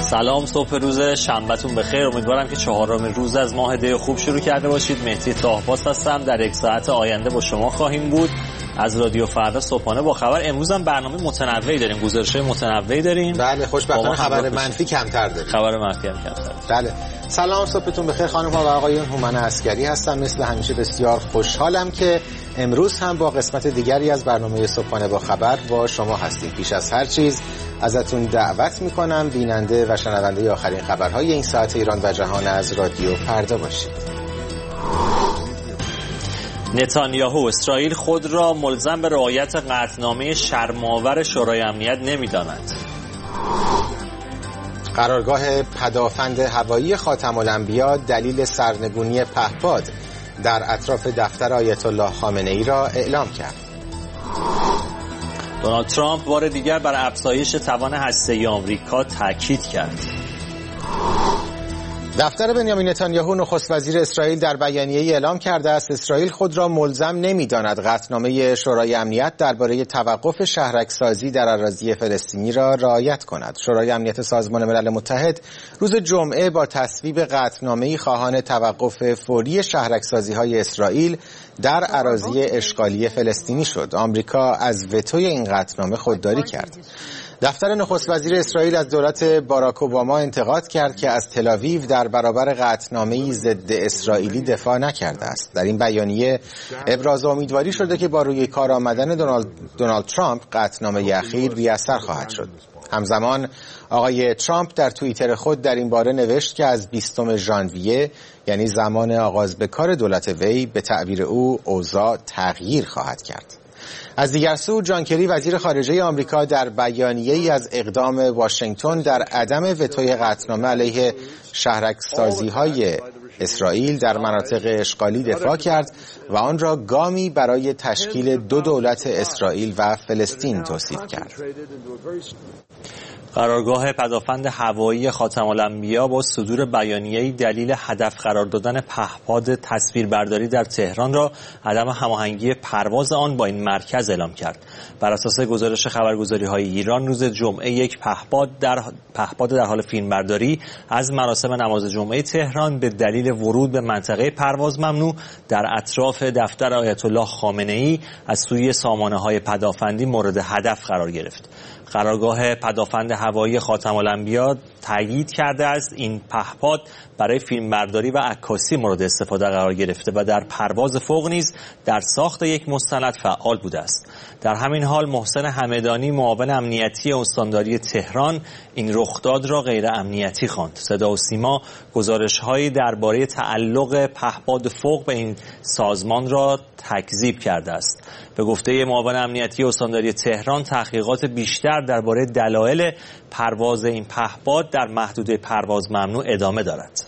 سلام، صبح روز شنبهتون بخیر. امیدوارم که چهارمین روز از ماه دی خوب شروع کرده باشید. مهدی طاهباس هستم. در یک ساعت آینده با شما خواهیم بود از رادیو فردا صبحانه با خبر. امروز هم برنامه متنوعی داریم، گزارش‌های متنوعی داریم. بله، خوشبختانه خبر منفی کمتر داریم. خبر منفی هم کمتر. بله. سلام، صبحتون بخیر خانم‌ها و آقایون. هومن عسگری هستم. مثل همیشه بسیار خوشحالم که امروز هم با قسمت دیگری از برنامه صبحانه با خبر با شما هستیم. پیش از هر چیز ازتون دعوت میکنم بیننده و شنونده آخرین خبرهای این ساعت ایران و جهان از رادیو فردا باشید. نتانیاهو: اسرائیل خود را ملزم به رعایت قطعنامه شرم‌آور شورای امنیت نمی‌داند. قرارگاه پدافند هوایی خاتم الانبیا دلیل سرنگونی پهپاد در اطراف دفتر آیت الله خامنه‌ای را اعلام کرد. دونالد ترامپ بار دیگر بر افزایش توان هسته‌ای آمریکا تاکید کرد. دفتر بنیامین نتانیاهو نخست وزیر اسرائیل در بیانیه‌ای اعلام کرده است اسرائیل خود را ملزم نمی‌داند قطعنامه شورای امنیت درباره توقف شهرک‌سازی در اراضی فلسطینی را رعایت کند. شورای امنیت سازمان ملل متحد روز جمعه با تصویب قطعنامه‌ای خواهان توقف فوری شهرک‌سازی‌های اسرائیل در اراضی اشغالی فلسطینی شد. آمریکا از وتوی این قطعنامه خودداری کرد. دفتر نخست وزیر اسرائیل از دولت باراک اوباما انتقاد کرد که از تل‌آویو در برابر قطعنامه‌ای ضد اسرائیلی دفاع نکرده است. در این بیانیه ابراز امیدواری شده که با روی کار آمدن دونالد ترامپ قطعنامه اخیر بی‌اثر خواهد شد. همزمان آقای ترامپ در توییتر خود در این باره نوشت که از 20 ژانویه یعنی زمان آغاز به کار دولت وی به تعبیر او اوضاع تغییر خواهد کرد. از دیگر سو جان کری وزیر خارجه آمریکا در بیانیه‌ای از اقدام واشنگتن در عدم وتوی قطعنامه علیه شهرک‌سازی‌های اسرائیل در مناطق اشغالی دفاع کرد و آن را گامی برای تشکیل دو دولت اسرائیل و فلسطین توصیف کرد. قرارگاه پدافند هوایی خاتم الانبیا با صدور بیانیه‌ای دلیل هدف قرار دادن پهپاد تصویربرداری در تهران را عدم هماهنگی پرواز آن با این مرکز اعلام کرد. بر اساس گزارش خبرگزاری‌های ایران روز جمعه یک پهپاد در حال فیلمبرداری از مراسم نماز جمعه تهران به دلیل ورود به منطقه پرواز ممنوع در اطراف دفتر آیت الله خامنه‌ای از سوی سامانه‌های پدافندی مورد هدف قرار گرفت. قرارگاه پدافند هوایی خاتم الانبیا تایید کرده است این پهپاد برای فیلمبرداری و عکاسی مورد استفاده قرار گرفته و در پرواز فوق نیز در ساخت یک مستند فعال بوده است. در همین حال محسن همدانی معاون امنیتی استانداری تهران این رخداد را غیر امنیتی خواند. صدا و سیما گزارش‌هایی درباره تعلق پهپاد فوق به این سازمان را تکذیب کرده است. به گفته معاون امنیتی استانداری تهران تحقیقات بیشتر درباره دلایل پرواز این پهپاد در محدوده پرواز ممنوع ادامه دارد.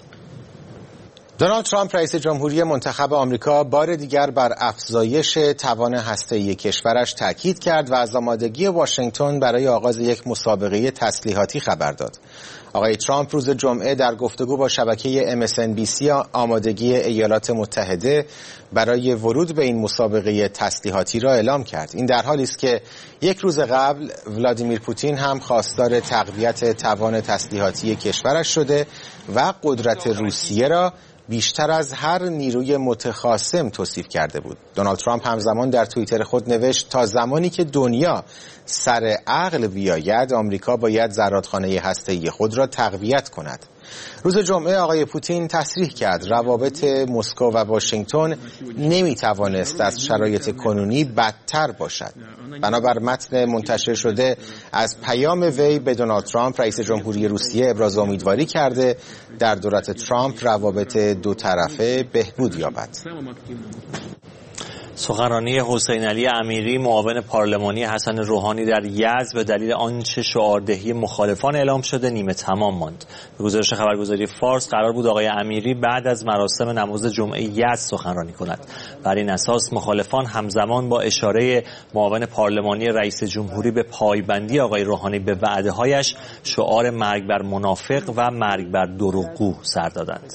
دونالد ترامپ رئیس جمهوری منتخب آمریکا بار دیگر بر افزایش توان هسته‌ای کشورش تاکید کرد و از آمادگی واشنگتن برای آغاز یک مسابقه تسلیحاتی خبر داد. آقای ترامپ روز جمعه در گفتگو با شبکه MSNBC آمادگی ایالات متحده برای ورود به این مسابقه تسلیحاتی را اعلام کرد. این در حالی است که یک روز قبل ولادیمیر پوتین هم خواستار تقویت توان تسلیحاتی کشورش شده و قدرت روسیه را بیشتر از هر نیروی متخاصم توصیف کرده بود. دونالد ترامپ همزمان در توییتر خود نوشت تا زمانی که دنیا سر عقل بیاید آمریکا باید زرادخانه هسته‌ای خود را تقویت کند. روز جمعه آقای پوتین تصریح کرد روابط مسکو و واشنگتن نمیتوانست از شرایط کنونی بدتر باشد. بنابر متن منتشر شده از پیام وی به دونالد ترامپ رئیس جمهوری روسیه ابراز امیدواری کرده در دولت ترامپ روابط دو طرفه بهبود یابد. سخنرانی حسین علی امیری معاون پارلمانی حسن روحانی در یزد به دلیل آنچه شعاردهی مخالفان اعلام شده نیمه تمام ماند. به گزارش خبرگزاری فارس قرار بود آقای امیری بعد از مراسم نماز جمعه یزد سخنرانی کند. بر این اساس مخالفان همزمان با اشاره معاون پارلمانی رئیس جمهوری به پایبندی آقای روحانی به وعده‌هایش شعار مرگ بر منافق و مرگ بر دروغگو سر دادند.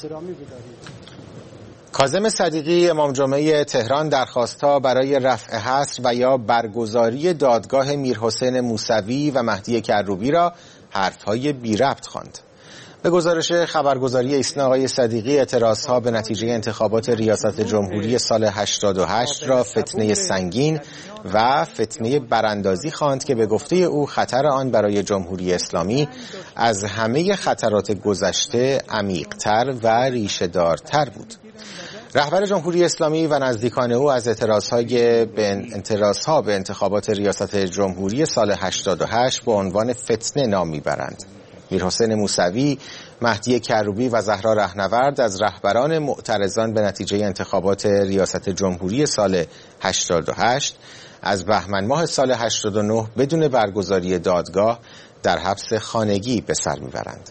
کاظم صدیقی امام جمعه تهران درخواست‌ها برای رفع حصر و یا برگزاری دادگاه میرحسین موسوی و مهدی کروبی را حرف‌های بی ربط خواند. به گزارش خبرگزاری ایسنا آقای صدیقی اعتراضها به نتیجه انتخابات ریاست جمهوری سال 88 را فتنه سنگین و فتنه براندازی خواند که به گفته او خطر آن برای جمهوری اسلامی از همه خطرات گذشته عمیق‌تر و ریشه‌دارتر بود. رهبر جمهوری اسلامی و نزدیکان او از اعتراضها به انتخابات ریاست جمهوری سال 88 به عنوان فتنه نام میبرند. میرحسین موسوی، مهدی کروبی و زهرا رهنورد از رهبران معترضان به نتیجه انتخابات ریاست جمهوری سال 88 از بهمن ماه سال 89 بدون برگزاری دادگاه در حبس خانگی به سر میبرند.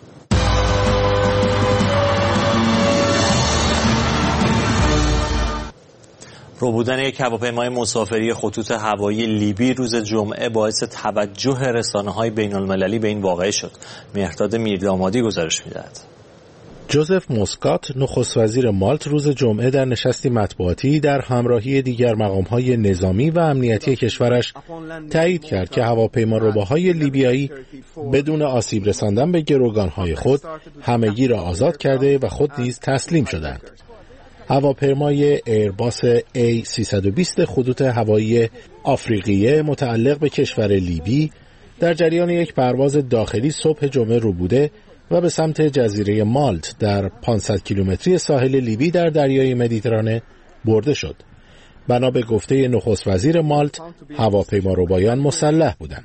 ربودن یک هواپیمای مسافری خطوط هوایی لیبی روز جمعه باعث توجه رسانه‌های بین‌المللی به این واقعه شد. مهرداد میردامادی گزارش می‌دهد. جوزف موسکات نخست وزیر مالت روز جمعه در نشستی مطبوعاتی در همراهی دیگر مقام‌های نظامی و امنیتی کشورش تایید کرد که هواپیمارباهای لیبیایی بدون آسیب رساندن به گروگان‌های خود همگی را آزاد کرده و خود نیز تسلیم شدند. هواپیمای ایرباس A320 خطوط هوایی آفریقیه متعلق به کشور لیبی در جریان یک پرواز داخلی صبح جمعه ربوده و به سمت جزیره مالت در 500 کیلومتری ساحل لیبی در دریای مدیترانه برده شد. بنا به گفته نخست وزیر مالت، هواپیماربایان مسلح بودند.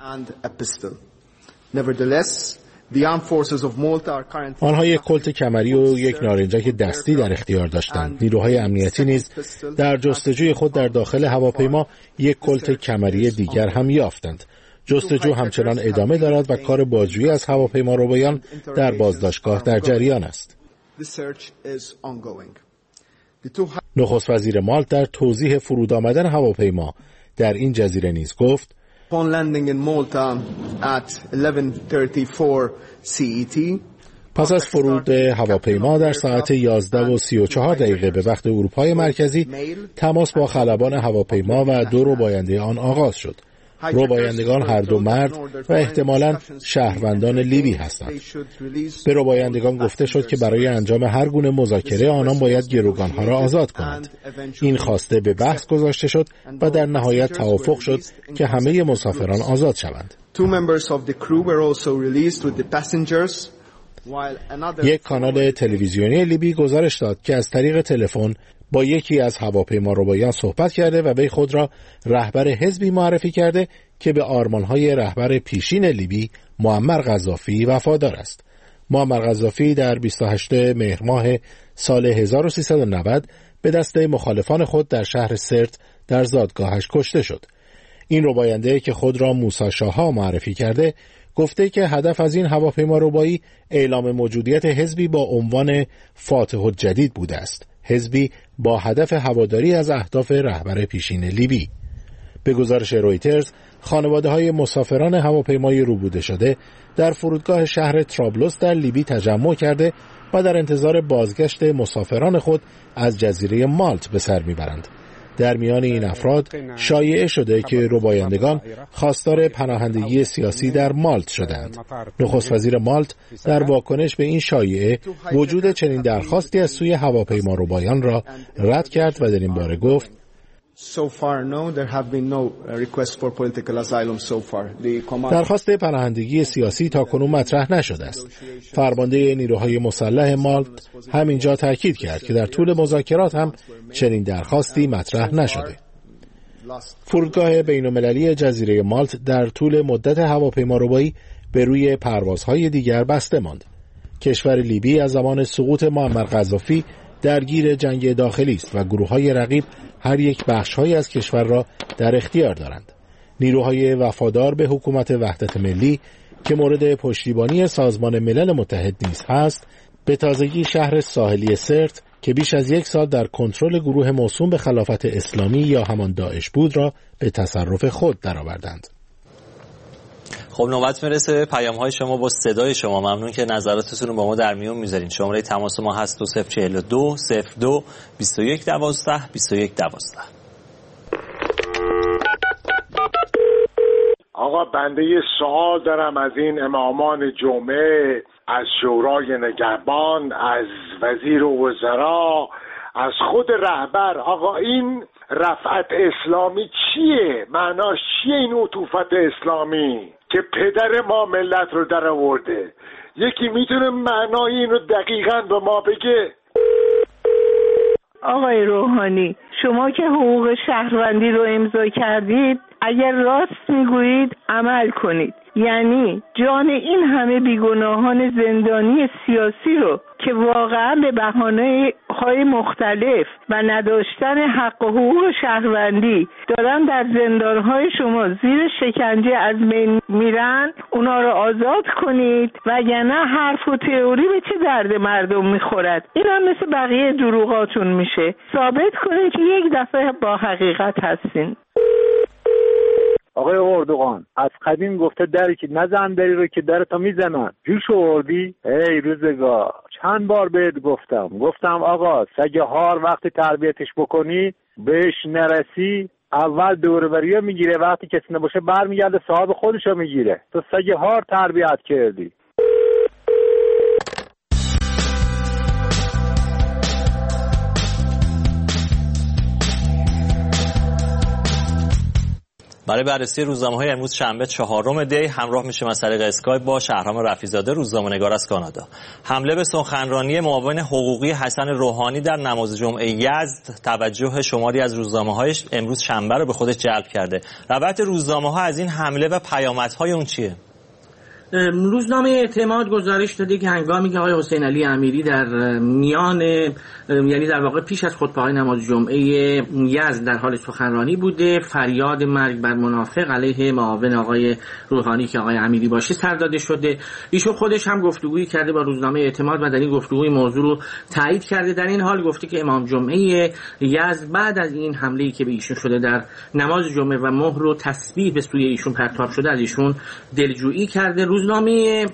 آنها یک کلت کمری و یک نارنجک دستی در اختیار داشتند. نیروهای امنیتی نیز در جستجوی خود در داخل هواپیما یک کلت کمری دیگر هم یافتند. جستجو همچنان ادامه دارد و کار بازجویی از هواپیماربایان در بازداشتگاه در جریان است. نخست وزیر مالت در توضیح فرود آمدن هواپیما در این جزیره نیز گفت: Upon landing in Malta at 11:34 CET. پس از فرود هواپیما در ساعت 11:34 به وقت اروپای مرکزی تماس با خلبان هواپیما و دو رباینده آن آغاز شد. ربایندگان هر دو مرد و احتمالاً شهروندان لیبی هستند. به ربایندگان گفته شد که برای انجام هر گونه مذاکره آنان باید گروگانها را آزاد کنند. این خواسته به بحث گذاشته شد و در نهایت توافق شد که همه مسافران آزاد شوند. یک کانال تلویزیونی لیبی گزارش داد که از طریق تلفن با یکی از هواپیماربایان صحبت کرده و وی خود را رهبر حزبی معرفی کرده که به آرمان‌های رهبر پیشین لیبی معمر قذافی وفادار است. معمر قذافی در 28 مهر ماه سال 1390 به دست مخالفان خود در شهر سرت در زادگاهش کشته شد. این رباینده که خود را موسی شاها معرفی کرده گفته که هدف از این هواپیماربایی اعلام موجودیت حزبی با عنوان فاتح الجدید بوده است. حزبی با هدف هواداری از اهداف رهبر پیشین لیبی. به گزارش رویترز، خانواده‌های مسافران هواپیمای ربوده شده در فرودگاه شهر ترابلوس در لیبی تجمع کرده و در انتظار بازگشت مسافران خود از جزیره مالت به سر میبرند. در میان این افراد شایعه شده که ربایندگان خواستار پناهندگی سیاسی در مالت شدند. نخست وزیر مالت در واکنش به این شایعه وجود چنین درخواستی از سوی هواپیماربایان را رد کرد و در این باره گفت: درخواست پناهندگی سیاسی تاکنون مطرح نشده است. فرمانده نیروهای مسلح مالت همینجا تاکید کرد که در طول مذاکرات هم چنین درخواستی مطرح نشده. فرودگاه بین‌المللی جزیره مالت در طول مدت هواپیماربایی به روی پروازهای دیگر بسته ماند. کشور لیبی از زمان سقوط معمر قذافی درگیر جنگ داخلی است و گروه‌های رقیب هر یک بخش‌هایی از کشور را در اختیار دارند. نیروهای وفادار به حکومت وحدت ملی که مورد پشتیبانی سازمان ملل متحد نیز هست، به تازگی شهر ساحلی سرت که بیش از یک سال در کنترل گروه موسوم به خلافت اسلامی یا همان داعش بود را به تصرف خود درآوردند. خب نوبت میرسه پیام‌های شما با صدای شما. ممنون که نظراتتون رو با ما در میون میذارین. شماره تماس ما هست 2042 02 21 12 21 12. آقا آقا بنده یه سوال دارم از این امامان جمعه، از شورای نگهبان، از وزیر وزرا، از خود رهبر. آقا این رفعت اسلامی چیه؟ معناش چیه این عطوفت اسلامی که پدر ما ملت رو در آورده؟ یکی میتونه معنای این رو دقیقاً به ما بگه؟ آقای روحانی، شما که حقوق شهروندی رو امضا کردید، اگر راست میگویید عمل کنید. یعنی جان این همه بیگناهان زندانی سیاسی رو که واقعا به بهانه‌های مختلف و نداشتن حق و حقوق شهروندی دارن در زندانهای شما زیر شکنجه از بین میرن، اونا رو آزاد کنید، وگرنه حرف و تئوری به چه درد مردم میخورد؟ این هم مثل بقیه دروغاتون میشه. ثابت کنید که یک دفعه با حقیقت هستین. آقای اردوغان از قدیم گفته دری که نزن دری رو که درتو میزنن. جوش آوردی؟ ای روزگار، چند بار بهت گفتم آقا سگ هار وقتی تربیتش بکنی بهش نرسی اول دوربریو میگیره، وقتی کسی نباشه برمیگرده صاحب خودشو میگیره. تو سگ هار تربیت کردی. برای بررسی روزنامه‌های امروز شنبه 4 دی همراه میشه از طریق اسکایپ با شهرام رفیع‌زاده، روزنامه‌نگار از کانادا. حمله به سخنرانی معاون حقوقی حسن روحانی در نماز جمعه یزد توجه شماری از روزنامه‌های امروز شنبه رو به خودش جلب کرده. روایت روزنامه‌ها از این حمله و پیامدهای اون چیه؟ روزنامه اعتماد گزارش داده که هنگامی که آقای حسین علی امیری در میان یعنی در واقع پیش از خطبه‌های نماز جمعه یزد در حال سخنرانی بوده، فریاد مرگ بر منافق علیه معاون آقای روحانی که آقای امیری باشه سر داده شده. ایشون خودش هم گفتگویی کرده با روزنامه اعتماد و در این گفتگوی موضوع رو تایید کرده. در این حال گفته که امام جمعه یزد بعد از این حمله‌ای که به ایشون شده در نماز جمعه و مهر و تسبیح به سوی ایشون پرتاب شده از ایشون دلجویی کرده. روزنامه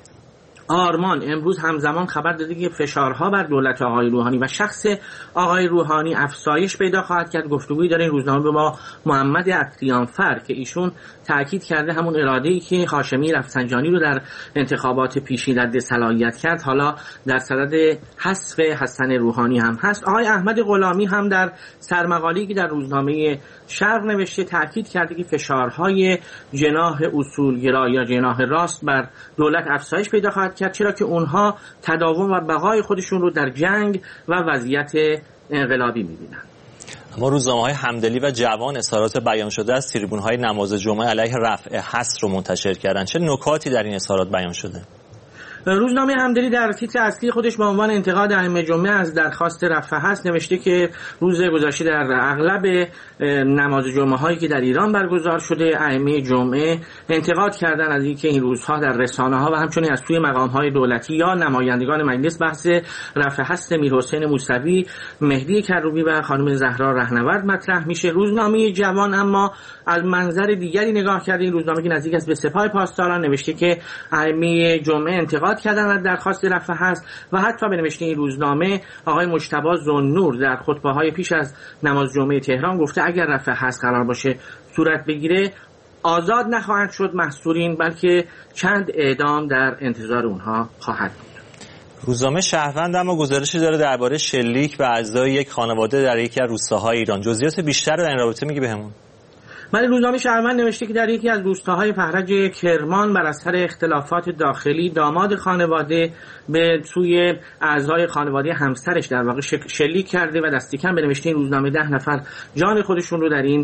آرمان امروز همزمان خبر داده که فشارها بر دولت آقای روحانی و شخص آقای روحانی افزایش پیدا خواهد کرد. گفتگویی داره این روزنامه با محمد عطریانفر که ایشون تاکید کرده همون اراده‌ای که هاشمی رفسنجانی رو در انتخابات پیشین رد صلاحیت کرد حالا در صدد حذف حسن روحانی هم هست. آقای احمد غلامی هم در سرمقاله‌ای که در روزنامه شرق نوشته تاکید کرده که فشارهای جناح اصولگرا یا جناح راست بر دولت افزایش پیدا خواهد کرد، چرا که اونها تداوم و بقای خودشون رو در جنگ و وضعیت انقلابی می‌بینن. اما روزنامه‌های همدلی و جوان اظهارات بیان شده از تریبون‌های نماز جمعه علیه رفع حصر رو منتشر کردن. چه نکاتی در این اظهارات بیان شده؟ روزنامه همدلی در تیتر اصلی خودش با عنوان انتقاد ائمه جمعه از درخواست رفع حصر نوشته که روز گذشته در اغلب نماز جمعه هایی که در ایران برگزار شده ائمه جمعه انتقاد کردن از اینکه این روزها در رسانه ها و همچنین از سوی مقام های دولتی یا نمایندگان مجلس بحث رفع حصر میرحسین موسوی، مهدی کروبی و خانم زهرا رهنورد مطرح میشه. روزنامه جوان اما از منظر دیگری نگاه کرده. این روزنامه که نزدیک است به سپاه پاسداران نوشته که ائمه جمعه انتقاد کردن از درخواست رفع حصر و حتی به نوشته این روزنامه آقای مجتبی ذوالنور در خطبه‌های پیش از نماز جمعه تهران گفته اگر رفع حصر قرار باشه صورت بگیره آزاد نخواهند شد محصورین، بلکه چند اعدام در انتظار اونها خواهد بود. روزنامه شهروند اما گزارشی داره درباره شلیک به اعضای یک خانواده در یکی از روستاهای ایران. جزئیات بیشتر در این رابطه میگی بهمون؟ من روزنامه شهروند نوشته که در یکی از روستاهای فرج کرمان بر اثر اختلافات داخلی داماد خانواده به سوی اعضای خانواده همسرش در واقع شلیک کرده و دست کم به نوشته این روزنامه 10 نفر جان خودشون رو در این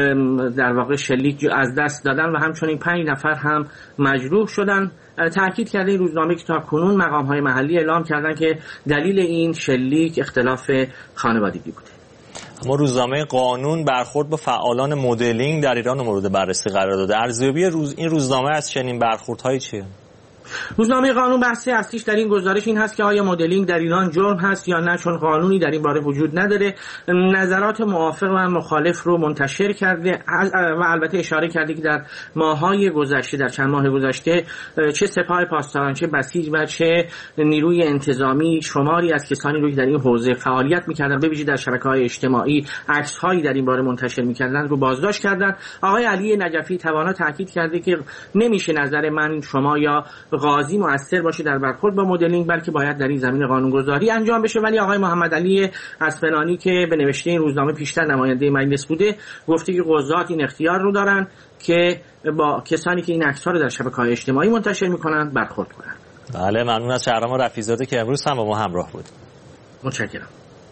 در واقع شلیک از دست دادن و همچنین 5 نفر هم مجروح شدن. تأکید کرده این روزنامه که تاکنون مقام‌های محلی اعلام کردن که دلیل این شلیک اختلاف خانوادگی بوده. اما روزنامه قانون برخورد با فعالان مدلینگ در ایران مورد بررسی قرار داده. ارزیابی این روزنامه از چنین برخوردهایی چیه؟ روزنامه قانون بحث اصلیش در این گزارش این هست که آیا مدلینگ در ایران جرم هست یا نه، چون قانونی در این باره وجود نداره. نظرات موافق و مخالف رو منتشر کرده و البته اشاره کرده که در ماه‌های گذشته، در چند ماه گذشته، چه سپاه پاسداران، چه بسیج و چه نیروی انتظامی شماری از کسانی رو که در این حوزه فعالیت می‌کردن، به ویژه در شبکه‌های اجتماعی عکس‌هایی در این باره منتشر می‌کردن، رو بازداشت کردن. آقای علی نجفی توانا تاکید کرده که نمیشه نظر من، شما یا قاضی مؤثر باشه در برخورد با مدلینگ، بلکه باید در این زمینه قانونگذاری انجام بشه. ولی آقای محمد علی اسفنانی که به نوشته این روزنامه پیشتر نماینده مجلس بوده، گفته که قضات این اختیار رو دارن که با کسانی که این عکس‌ها رو در شبکه‌های اجتماعی منتشر می‌کنن برخورد کنن. بله، ممنون از شهرام رفیع‌زاده که امروز هم با ما همراه بود. متشکرم.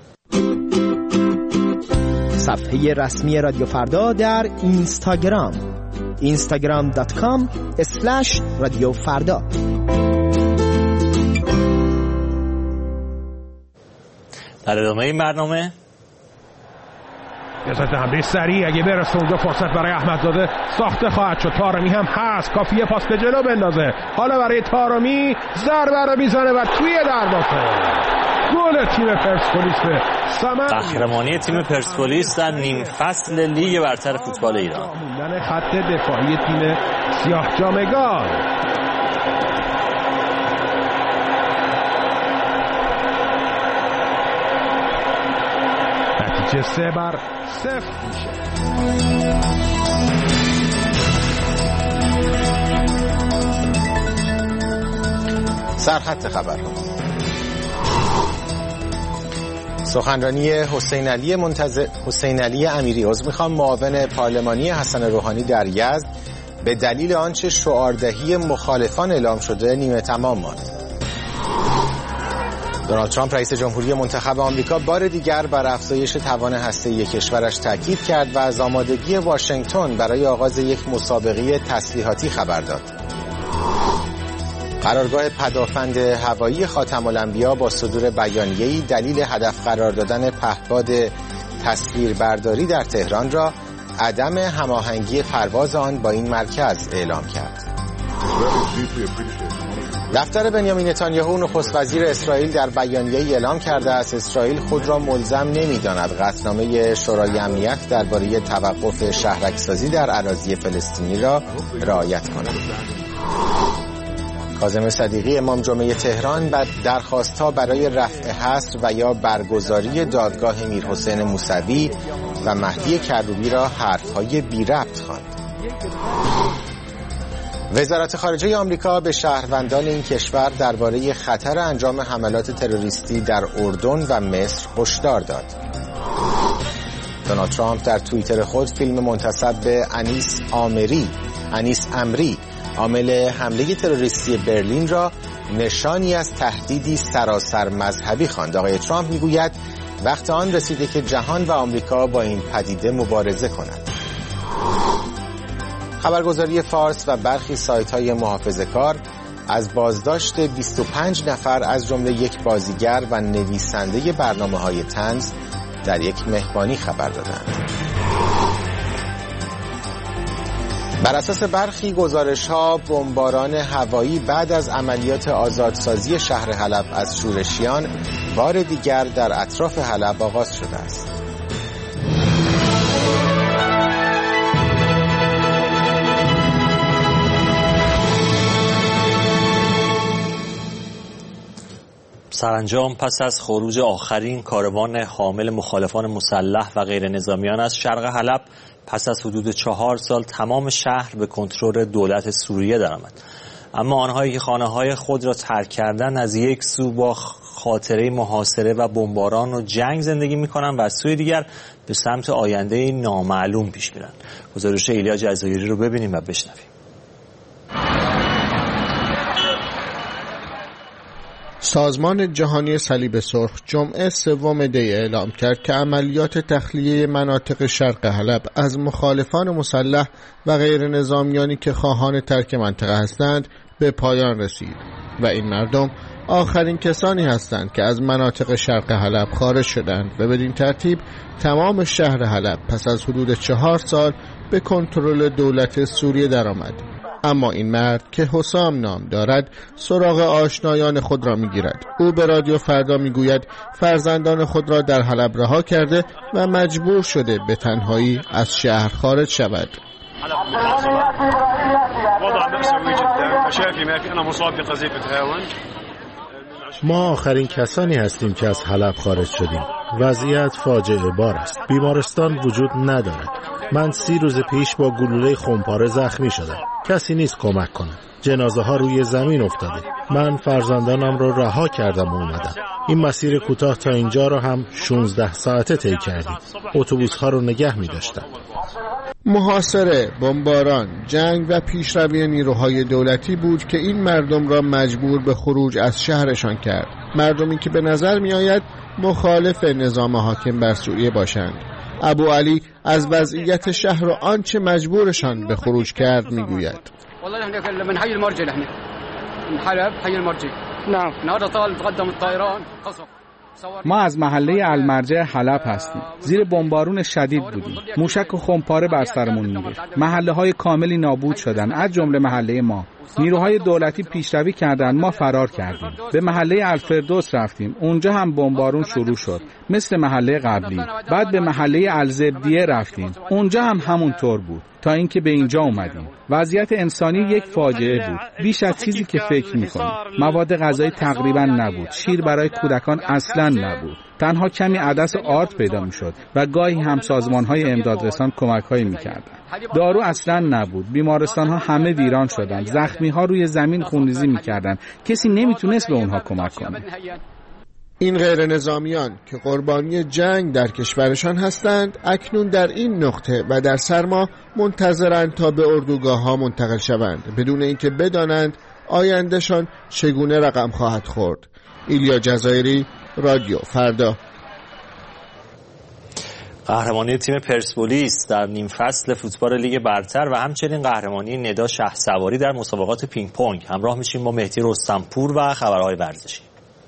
صفحه رسمی رادیو فردا در اینستاگرام instagram.com/رادیو فردا. در ادامه این برنامه یه ساعت حمله سریع اگه برسه اونجا فرصت برای احمدزاده ساخته خواهد شد. طارمی هم هست، کافیه پاس به جلو بندازه. حالا برای طارمی ضربه رو میزنه و توی دروازه. گل تیم پرسپولیس به ثمر. قهرمانی تیم پرسپولیس در نیم فصل لیگ برتر فوتبال ایران. موندن خط دفاعی تیم سیاه جامگان. نتیجه 3-0 میشه. سرخط خبرها. سخنرانی حسین علی امیری معاون پارلمانی حسن روحانی در یزد به دلیل آنچه شعاردهی مخالفان اعلام شده نیمه تمام ماند. دونالد ترامپ رئیس جمهوری منتخب آمریکا بار دیگر بر افزایش توان هسته‌ای کشورش تاکید کرد و از آمادگی واشنگتن برای آغاز یک مسابقه تسلیحاتی خبر داد. قرارگاه پدافند هوایی خاتم الانبیا با صدور بیانیه‌ای دلیل هدف قرار دادن پهپاد تصویربرداری در تهران را عدم هماهنگی پرواز آن با این مرکز اعلام کرد. دفتر بنیامین نتانیاهو نخست وزیر اسرائیل در بیانیه‌ای اعلام کرده است اسرائیل خود را ملزم نمی‌داند قطعنامه شورای امنیت درباره توقف شهرک‌سازی در اراضی فلسطینی را رعایت کند. کاظم صدیقی امام جمعه تهران بعد درخواست‌ها برای رفع حصر و یا برگزاری دادگاه میرحسین موسوی و مهدی کروبی را حرف‌های بی ربط خواند. وزارت خارجه آمریکا به شهروندان این کشور درباره خطر انجام حملات تروریستی در اردن و مصر هشدار داد. دونالد ترامپ در توییتر خود فیلم منتسب به انیس امری عامل حمله تروریستی برلین را نشانی از تهدیدی سراسر مذهبی خواند. آقای ترامپ میگوید وقت آن رسیده که جهان و آمریکا با این پدیده مبارزه کنند. خبرگزاری فارس و برخی سایت‌های محافظه‌کار از بازداشت 25 نفر از جمله یک بازیگر و نویسنده برنامه‌های طنز در یک مهمانی خبر دادند. بر اساس برخی گزارش‌ها بمباران هوایی بعد از عملیات آزادسازی شهر حلب از شورشیان بار دیگر در اطراف حلب آغاز شده است. سرانجام پس از خروج آخرین کاروان حامل مخالفان مسلح و غیر نظامیان از شرق حلب پس از حدود 4 سال تمام شهر به کنترل دولت سوریه درآمد. اما آنهایی که خانه‌های خود را ترک کردند از یک سو با خاطره محاصره و بمباران و جنگ زندگی می‌کنند و از سوی دیگر به سمت آینده نامعلوم پیش می‌رند. گزارش ایلیا جزایری رو ببینیم و بشنویم. سازمان جهانی صلیب سرخ جمعه 3 دی اعلام کرد که عملیات تخلیه مناطق شرق حلب از مخالفان مسلح و غیر نظامیانی که خواهان ترک منطقه هستند به پایان رسید و این مردم آخرین کسانی هستند که از مناطق شرق حلب خارج شدند و بدین ترتیب تمام شهر حلب پس از حدود 4 سال به کنترل دولت سوریه درآمد. اما این مرد که حسام نام دارد سراغ آشنایان خود را میگیرد. او به رادیو فردا میگوید فرزندان خود را در حلب رها کرده و مجبور شده به تنهایی از شهر خارج شود. ما آخرین کسانی هستیم که از حلب خارج شدیم. وضعیت فاجعه بار است. بیمارستان وجود ندارد. من 30 روز پیش با گلوله خمپاره زخمی شدم. کسی نیست کمک کنه. جنازه ها روی زمین افتاده. من فرزندانم رو رها کردم و اومدم. این مسیر کوتاه تا اینجا رو هم 16 ساعته طی کردیم. اتوبوس ها رو نگه می داشتم. محاصره، بمباران، جنگ و پیشروی نیروهای دولتی بود که این مردم را مجبور به خروج از شهرشان کرد. مردمی که به نظر می آید مخالف نظام حاکم بر سوریه باشند. ابو علی از وضعیت شهر و آنچه مجبورشان به خروج کرد می گوید. والله احنا من حي المرجل، احنا من حلب حي المرجل. نعم النهارده طال تقدم الطيران قصف. ما از محله المرجع حلب هستیم. زیر بمبارون شدید بودیم. موشک و خمپاره بر سرمون می‌ریخت. محله‌های کاملی نابود شدن، از جمله محله ما. نیروهای دولتی پیشروی کردند، ما فرار کردیم. به محله الفردوس رفتیم. اونجا هم بمبارون شروع شد، مثل محله قبلی. بعد به محله الزبدیه رفتیم. اونجا هم همونطور بود تا اینکه به اینجا اومدیم. وضعیت انسانی یک فاجعه بود، بیش از چیزی که فکر می‌کنیم. مواد غذایی تقریبا نبود. شیر برای کودکان اصلاً نبود. تنها کمی عدس آرد پیدا می‌شد و گاهی هم سازمان‌های امدادرسان کمک‌هایی می‌کردند. دارو اصلاً نبود. بیمارستان‌ها همه ویران شدند. زخمی‌ها روی زمین خونریزی می‌کردند. کسی نمی‌تونست به اونها کمک کنه. این غیر نظامیان که قربانی جنگ در کشورشان هستند اکنون در این نقطه و در سرما منتظرند تا به اردوگاه‌ها منتقل شوند بدون اینکه بدانند آیندهشان چگونه رقم خواهد خورد. ایلیا جزایری، رادیو فردا. قهرمانی تیم پرسپولیس در نیم فصل فوتبال لیگ برتر و همچنین قهرمانی ندا شهسواری در مسابقات پینگ پونگ. همراه میشیم با مهدی رستمپور و خبرهای ورزشی.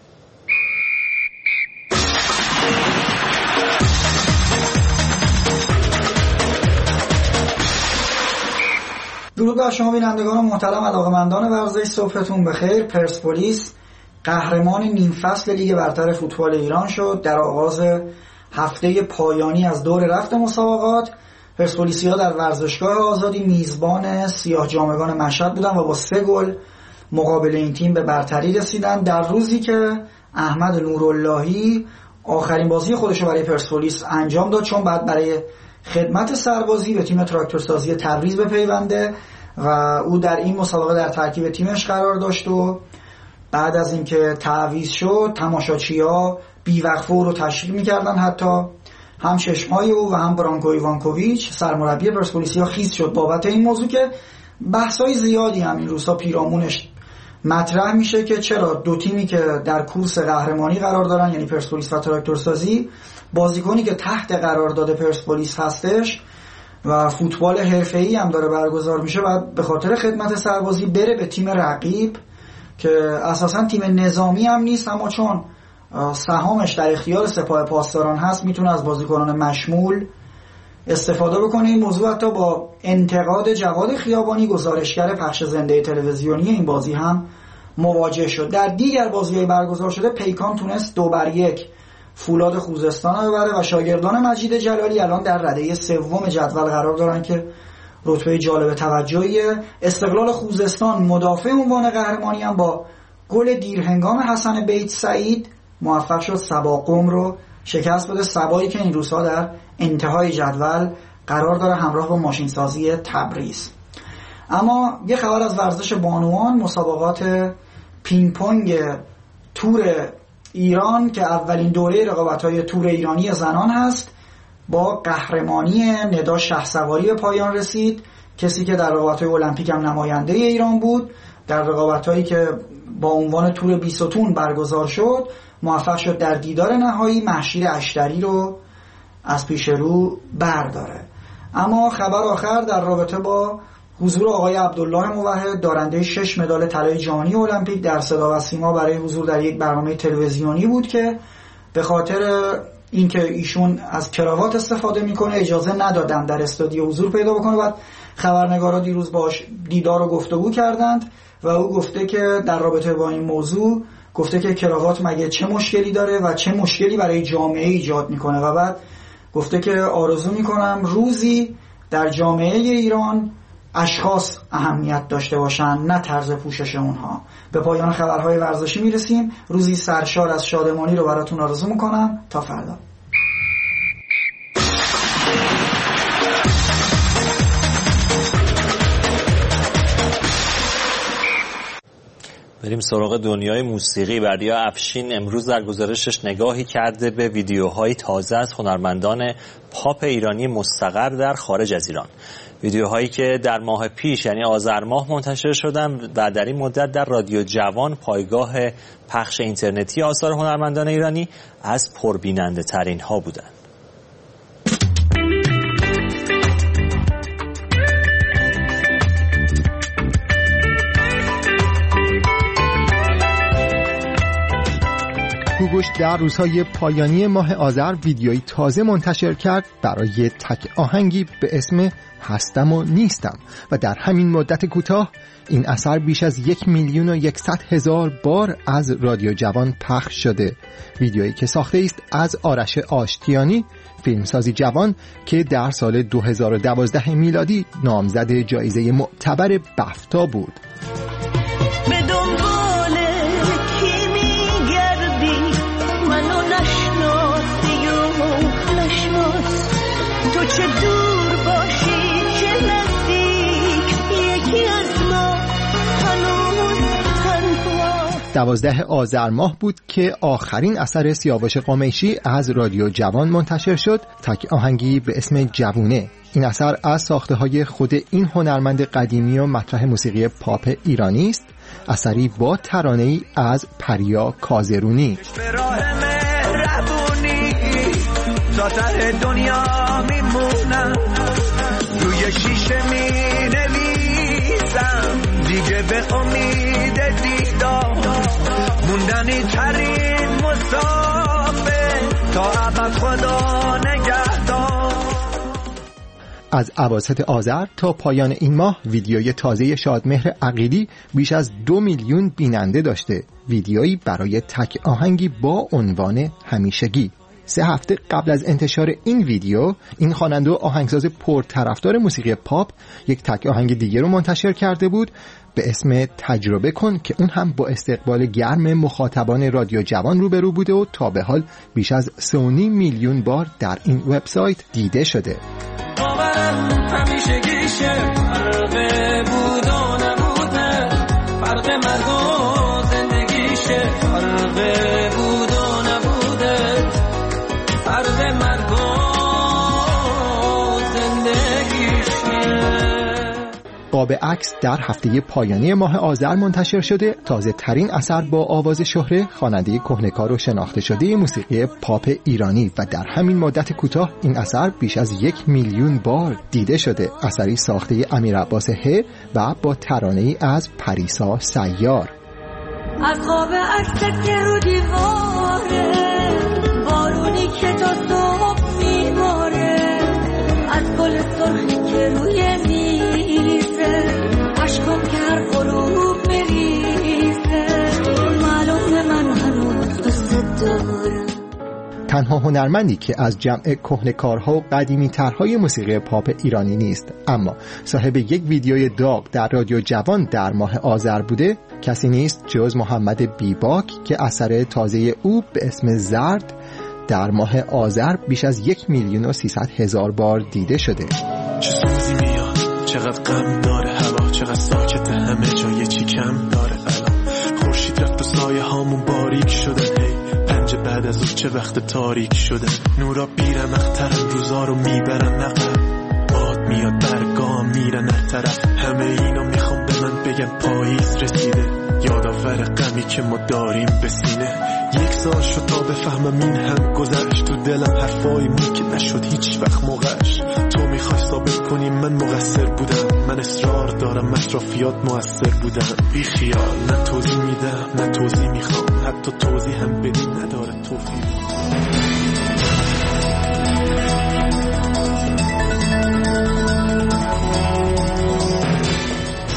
درود بر شما بینندگان محترم، علاقه‌مندان ورزش، صبحتون بخیر. پرسپولیس قهرمان نیم فصل لیگ برتر فوتبال ایران شد. در آغاز هفته پایانی از دور رفت مسابقات، پرسپولیسی‌ها در ورزشگاه آزادی میزبان سیاه جامگان مشهد بودن و با 3 گل مقابل این تیم به برتری رسیدن، در روزی که احمد نوراللهی آخرین بازی خودش رو برای پرسپولیس انجام داد، چون بعد برای خدمت سربازی به تیم تراکتورسازی تبریز بپیونده و او در این مسابقه در ترکیب تیمش قرار داشت و بعد از اینکه تعویض شد تماشاچی‌ها بیوقفه او رو تشویق می‌کردن. حتی هم چشمای او و هم برانکو ایوانکوویچ سرمربی پرسپولیسیا خیس شد بابت این موضوع که بحث‌های زیادی هم این روزها پیرامونش مطرح میشه که چرا دو تیمی که در کورس قهرمانی قرار دارن، یعنی پرسپولیس و تراکتورسازی، بازیکنی که تحت قرارداد پرسپولیس هستش و فوتبال حرفه‌ای هم داره برگزار میشه، بعد به خاطر خدمت سربازی بره به تیم رقیب که اساساً تیم نظامی هم نیست، اما چون سهامش در اختیار سپاه پاسداران هست میتونه از بازیکنان مشمول استفاده بکنه. این موضوع حتی با انتقاد جواد خیابانی، گزارشگر پخش زنده تلویزیونی این بازی هم مواجه شد. در دیگر بازی‌های برگزار شده پیکان تونست 2-1 فولاد خوزستان رو ببره و شاگردان مجید جلالی الان در رده 3 جدول قرار دارن که رتبه جالب توجهیه. استقلال خوزستان مدافع عنوان قهرمانی هم با گل دیرهنگام حسن بیت سعید موفق شد سبا قم رو شکست بده، سبایی که این روزها در انتهای جدول قرار داره همراه با ماشین سازی تبریز. اما یه خبر از ورزش بانوان، مسابقات پینگ پونگ تور ایران که اولین دوره رقابت‌های تور ایرانی زنان هست با قهرمانی ندا شهسواری به پایان رسید. کسی که در رقابت‌های المپیک هم نماینده ایران بود، در رقابت‌هایی که با عنوان تور بیستون برگزار شد موفق شد در دیدار نهایی مهشید اشتری رو از پیش رو برداره. اما خبر آخر در رابطه با حضور آقای عبدالله موحد، دارنده 6 مدال طلای جهانی المپیک، در صدا و سیما برای حضور در یک برنامه تلویزیونی بود که به خاطر اینکه ایشون از کراوات استفاده میکنه اجازه ندادن در استودیو حضور پیدا بکنه. بعد خبرنگارا دیروز باش دیدار و گفتگو کردند و او گفته که در رابطه با این موضوع گفته که کراوات مگه چه مشکلی داره و چه مشکلی برای جامعه ایجاد میکنه و بعد گفته که آرزو میکنم روزی در جامعه ایران اشخاص اهمیت داشته باشن نه طرز پوشش اونها. به پایان خبرهای ورزشی میرسیم. روزی سرشار از شادمانی رو براتون آرزو میکنم. تا فردا. بریم سراغ دنیای موسیقی. بردیا افشین امروز در گزارشش نگاهی کرده به ویدیوهای تازه از هنرمندان پاپ ایرانی مستقر در خارج از ایران. ویدیوهایی که در ماه پیش یعنی آذر ماه منتشر شدند و در این مدت در رادیو جوان، پایگاه پخش اینترنتی آثار هنرمندان ایرانی، از پربیننده ترین ها بودند. گوگوش در روزهای پایانی ماه آذر ویدیویی تازه منتشر کرد برای تک آهنگی به اسم هستم و نیستم و در همین مدت کوتاه این اثر بیش از 1,100,000 بار از رادیو جوان پخش شده. ویدیویی که ساخته است از آرش آشتیانی، فیلمسازی جوان که در سال 2012 میلادی نامزد جایزه معتبر بفتا بود. تو چه دور باشی چه نزدیک، یکی از ما هنوز تنها. 12 آذر ماه بود که آخرین اثر سیاوش قمیشی از رادیو جوان منتشر شد، تک آهنگی به اسم جوونه. این اثر از ساخته های خود این هنرمند قدیمی و مطرح موسیقی پاپ ایرانی است، اثری با ترانه‌ای از پریا کازرونی. تا ته دنیا میمونم، روی شیشه می نویسم دیگه به امید دیدار، موندنی ترین مسافر تا ابد خدا نگهدار. از اواسط آذر تا پایان این ماه ویدیوی تازه شادمهر عقیلی بیش از 2 میلیون بیننده داشته. ویدیویی برای تک آهنگی با عنوان همیشگی. 3 هفته قبل از انتشار این ویدیو، این خواننده و آهنگساز پرطرفدار موسیقی پاپ یک تک آهنگ دیگه رو منتشر کرده بود به اسم تجربه کن که اون هم با استقبال گرم مخاطبان رادیو جوان روبرو بوده و تا به حال بیش از 3.5 میلیون بار در این وبسایت دیده شده. قاب عکس در هفته پایانی ماه آذر منتشر شده. تازه ترین اثر با آواز شهره، خواننده کهنه‌کار و شناخته شده موسیقی پاپ ایرانی، و در همین مدت کوتاه این اثر بیش از 1 میلیون بار دیده شده. اثری ساخته امیرعباس ه و با ترانه‌ای از پریسا سیار. از خواب عکست که رو دیواره، بارونی که تا صبح میباره، از گل سرخی که روی میزه، عشقم که هر غروب میریزه، معلومه من هنوز دوست دارم. تنها هنرمندی که از جمع کهنه‌کارها و قدیمی‌ترهای موسیقی پاپ ایرانی نیست اما صاحب یک ویدیوی داغ در رادیو جوان در ماه آذر بوده کسی نیست جز محمد بیباک که اثر تازه او به اسم زرد در ماه آذر بیش از 1,300,000 بار دیده شده. چه سوزی میاد، چقدر غم داره هوا، چقدر ساکت همه جا، یه چی کم داره الان. خورشید رفت و سایه هامون باریک شده، پنج بعد از اون چه وقت تاریک شده. نورا بیرمخترن، روزا رو میبرن نقب، باد میاد برگام میرن هر طرف. همه اینا میخوام به من بگن پاییز رسیده، یادآور غمی که ما داریم به سینه. 1 سال شد تا بفهمم این هم گذشت، تو دلم حرفایی بود که نشد هیچ وقت موقعش. تو میخوای ثابت کنی من مقصر بودم، من اصرار دارم اطرافیات مؤثر بودن. بی خیال نه توضیح میدم نه توضیح میخوام، حتی توضیح هم بدی نداره توضیح.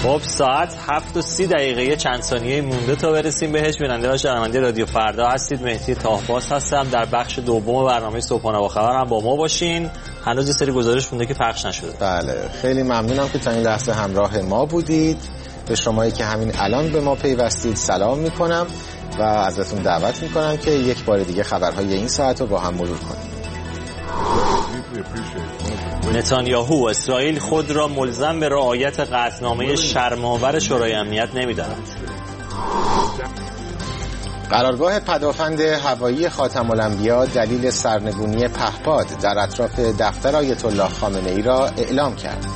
خب ساعت 7:30 چند ثانیه مونده تا برسیم بهش. بیننده و شنونده رادیو فردا هستید. مهدی تاهباز هستم. در بخش دوم برنامه صبحانه با خبر هم با ما باشین. هنوز یه سری گزارش مونده که پخش نشده. بله خیلی ممنونم که تا این لحظه همراه ما بودید. به شمایی که همین الان به ما پیوستید سلام میکنم و ازتون دعوت میکنم که یک بار دیگه خبرهای این ساعت رو با هم مرور کنیم. نتانیاهو اسرائیل خود را ملزم به رعایت قطعنامه شرم‌آور شورای امنیت نمی‌داند. قرارگاه پدافند هوایی خاتم الانبیا دلیل سرنگونی پهپاد در اطراف دفتر آیت الله خامنه‌ای را اعلام کرد.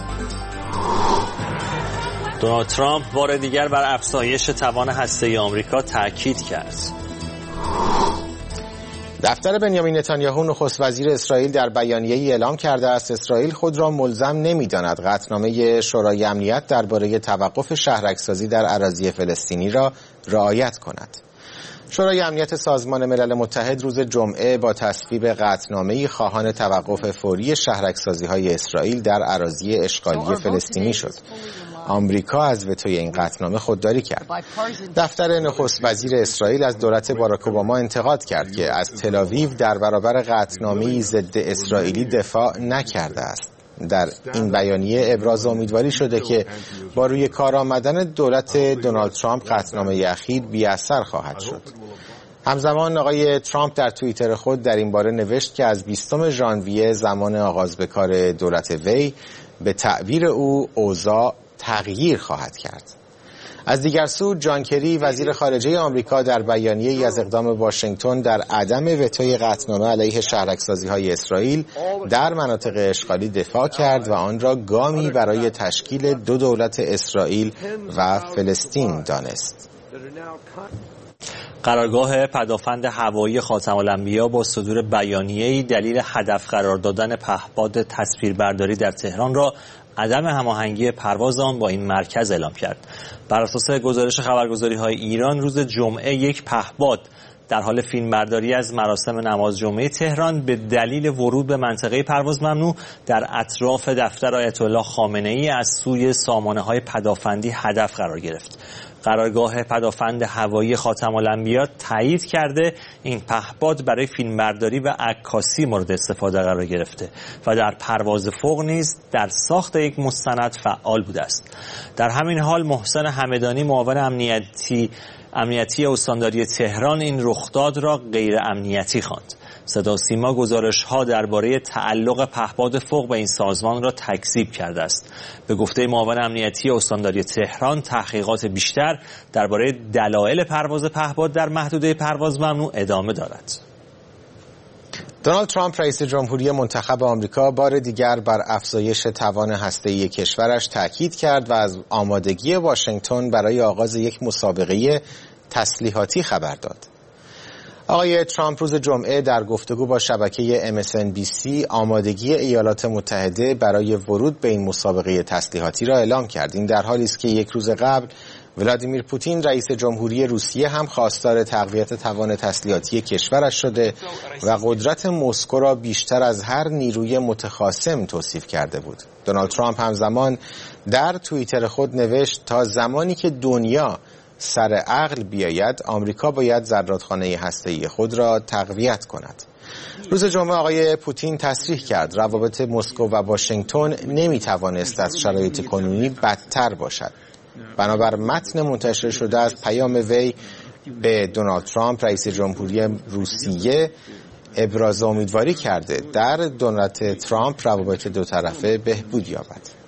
دونالد ترامپ بار دیگر بر افزایش توان هسته‌ای آمریکا تاکید کرد. دفتر بنیامین نتانیاهو نخست وزیر اسرائیل در بیانیه‌ای اعلام کرده است اسرائیل خود را ملزم نمی‌داند قطعنامه شورای امنیت درباره توقف شهرک‌سازی در اراضی فلسطینی را رعایت کند. شورای امنیت سازمان ملل متحد روز جمعه با تصویب قطعنامه‌ای خواهان توقف فوری شهرک‌سازی‌های اسرائیل در اراضی اشغالی فلسطینی شد. آمریکا از وتوی این قطعنامه خودداری کرد. دفتر نخست وزیر اسرائیل از دولت باراک اوباما انتقاد کرد که از تل‌آویو در برابر قطعنامه‌ای ضد اسرائیلی دفاع نکرده است. در این بیانیه ابراز امیدواری شده که با روی کار آمدن دولت دونالد ترامپ قطعنامه اخیر بی‌اثر خواهد شد. همزمان آقای ترامپ در توییتر خود در این باره نوشت که از 20 ژانویه زمان آغاز به کار دولت وی به تعبیر او اوضاع تغییر خواهد کرد. از دیگر سو جان کری وزیر خارجه آمریکا در بیانیه‌ای از اقدام واشنگتن در عدم وتوی قطعنامه علیه شهرک‌سازی‌های اسرائیل در مناطق اشغالی دفاع کرد و آن را گامی برای تشکیل دو دولت اسرائیل و فلسطین دانست. قرارگاه پدافند هوایی خاتم الانبیا با صدور بیانیه‌ای دلیل هدف قرار دادن پهپاد تصویربرداری در تهران را عدم هماهنگی پرواز آن با این مرکز اعلام کرد. بر اساس گزارش خبرگزاری‌های ایران روز جمعه یک پهپاد در حال فیلمبرداری از مراسم نماز جمعه تهران به دلیل ورود به منطقه پرواز ممنوع در اطراف دفتر آیت الله خامنه‌ای از سوی سامانه‌های پدافندی هدف قرار گرفت. قرارگاه پدافند هوایی خاتم الانبیا تایید کرده این پهپاد برای فیلمبرداری و عکاسی مورد استفاده قرار گرفته و در پرواز فوق نیز در ساخت یک مستند فعال بوده است. در همین حال محسن همدانی معاون امنیتی استانداری تهران این رخداد را غیر امنیتی خواند. صدا سیما گزارش‌ها درباره تعلق پهپاد فوق به این سازمان را تکذیب کرده است. به گفته معاون امنیتی استانداری تهران تحقیقات بیشتر درباره دلایل پرواز پهپاد در محدوده پرواز ممنوع ادامه دارد. دونالد ترامپ رئیس جمهوری منتخب آمریکا بار دیگر بر افزایش توان هسته‌ای کشورش تاکید کرد و از آمادگی واشنگتن برای آغاز یک مسابقه تسلیحاتی خبر داد. آقای ترامپ روز جمعه در گفتگو با شبکه MSNBC آمادگی ایالات متحده برای ورود به این مسابقه تسلیحاتی را اعلام کرد. این در حالی است که یک روز قبل ولادیمیر پوتین رئیس جمهوری روسیه هم خواستار تقویت توان تسلیحاتی کشورش شده و قدرت مسکو را بیشتر از هر نیروی متخاصم توصیف کرده بود. دونالد ترامپ همزمان در توییتر خود نوشت تا زمانی که دنیا سر عقل بیاید آمریکا باید زرادخانه هسته‌ای خود را تقویت کند. روز جمعه آقای پوتین تصریح کرد روابط مسکو و واشنگتن نمیتوانست از شرایط کنونی بدتر باشد. بنابر متن منتشر شده از پیام وی به دونالد ترامپ رئیس جمهوری روسیه ابراز امیدواری کرده در دولت ترامپ روابط دو طرفه بهبود یابد.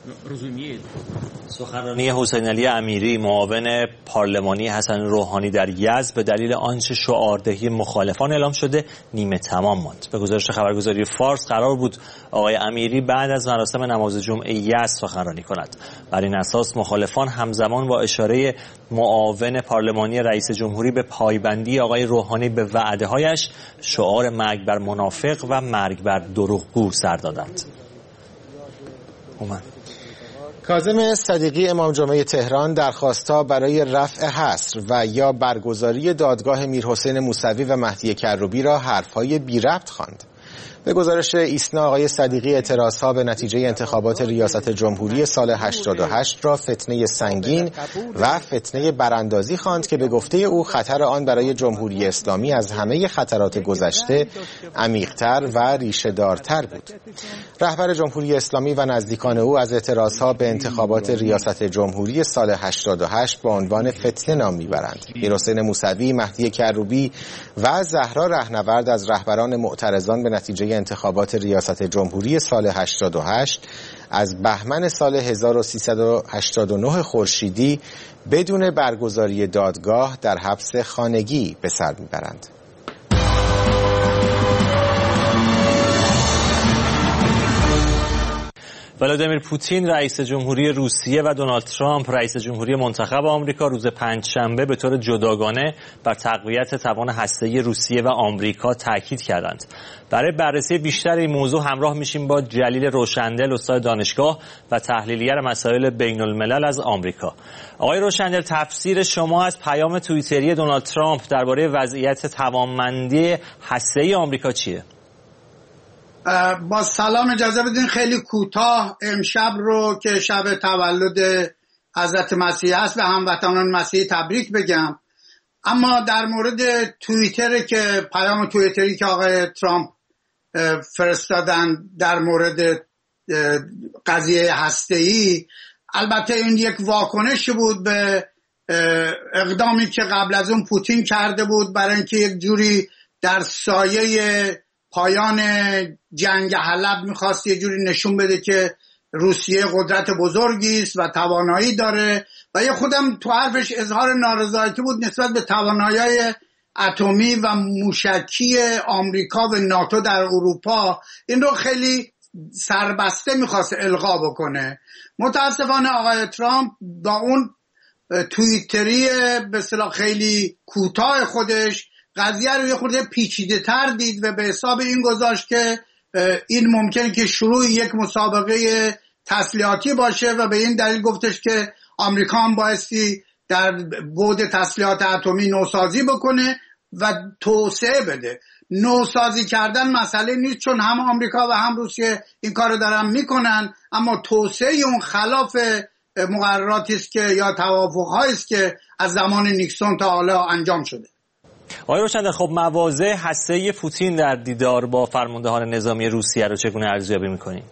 سخنرانی حسین علی امیری معاون پارلمانی حسن روحانی در یزد به دلیل آنچه شعاردهی مخالفان اعلام شده نیمه تمام ماند. به گزارش خبرگزاری فارس قرار بود آقای امیری بعد از مراسم نماز جمعه یزد سخنرانی کند. بر این اساس مخالفان همزمان با اشاره معاون پارلمانی رئیس جمهوری به پایبندی آقای روحانی به وعده‌هایش شعار مرگ بر منافق و مرگ بر دروغگو سر دادند. کاظم صدیقی امام جمعه تهران درخواست‌ها برای رفع حصر و یا برگزاری دادگاه میرحسین موسوی و مهدی کروبی را حرف‌های بی ربط خواند. به گزارش ایسنا، آقای صدیقی اعتراضها به نتیجه انتخابات ریاست جمهوری سال 88 را فتنه سنگین و فتنه براندازی خواند که به گفته او خطر آن برای جمهوری اسلامی از همه خطرات گذشته عمیق‌تر و ریشه‌دارتر بود. رهبر جمهوری اسلامی و نزدیکان او از اعتراضها به انتخابات ریاست جمهوری سال 88 با عنوان فتنه نام میبرند. میرحسین موسوی، مهدی کروبی و زهرا رهنورد از رهبران معترضان به نتیجه انتخابات ریاست جمهوری سال 88 از بهمن سال 1389 خورشیدی بدون برگزاری دادگاه در حبس خانگی به سر میبرند. ولادیمیر پوتین رئیس جمهوری روسیه و دونالد ترامپ رئیس جمهوری منتخب آمریکا روز پنجشنبه به طور جداگانه بر تقویت توان هسته‌ای روسیه و آمریکا تاکید کردند. برای بررسی بیشتر این موضوع همراه میشیم با جلیل روشندل، استاد دانشگاه و تحلیلگر مسائل بین الملل از آمریکا. آقای روشندل، تفسیر شما از پیام توییتری دونالد ترامپ درباره وضعیت توانمندی هسته‌ای آمریکا چیه؟ با سلام، اجازه بدین خیلی کوتاه امشب رو که شب تولد حضرت مسیح است به هموطنان مسیحی تبریک بگم. اما در مورد توییتر که پیام توییتری که آقای ترامپ فرستادن در مورد قضیه هسته‌ای، البته این یک واکنش بود به اقدامی که قبل از اون پوتین کرده بود برای اینکه یک جوری در سایه پایان جنگ حلب میخواست یه جوری نشون بده که روسیه قدرت بزرگی است و توانایی داره و یه خودم تو حرفش اظهار نارضایتی بود نسبت به توانایی اتمی و موشکی آمریکا و ناتو در اروپا. این رو خیلی سربسته میخواست القا بکنه. متاسفانه آقای ترامپ با اون توییتری به اصطلاح خیلی کوتاه خودش قضیه رو یه خورده پیچیده تر دید و به حساب این گذاشت که این ممکنه که شروع یک مسابقه تسلیحاتی باشه و به این دلیل گفتش که آمریکا هم بایستی در بعد تسلیحات اتمی نوسازی بکنه و توسعه بده. نوسازی کردن مسئله نیست چون هم آمریکا و هم روسیه این کارو دارن میکنن، اما توسعه اون خلاف مقرراتی است که یا توافق‌هایی است که از زمان نیکسون تا حالا انجام شده. آقای روشندل، خب مواضع هسته‌ای پوتین در دیدار با فرماندهان نظامی روسیه رو چگونه ارزیابی می‌کنید؟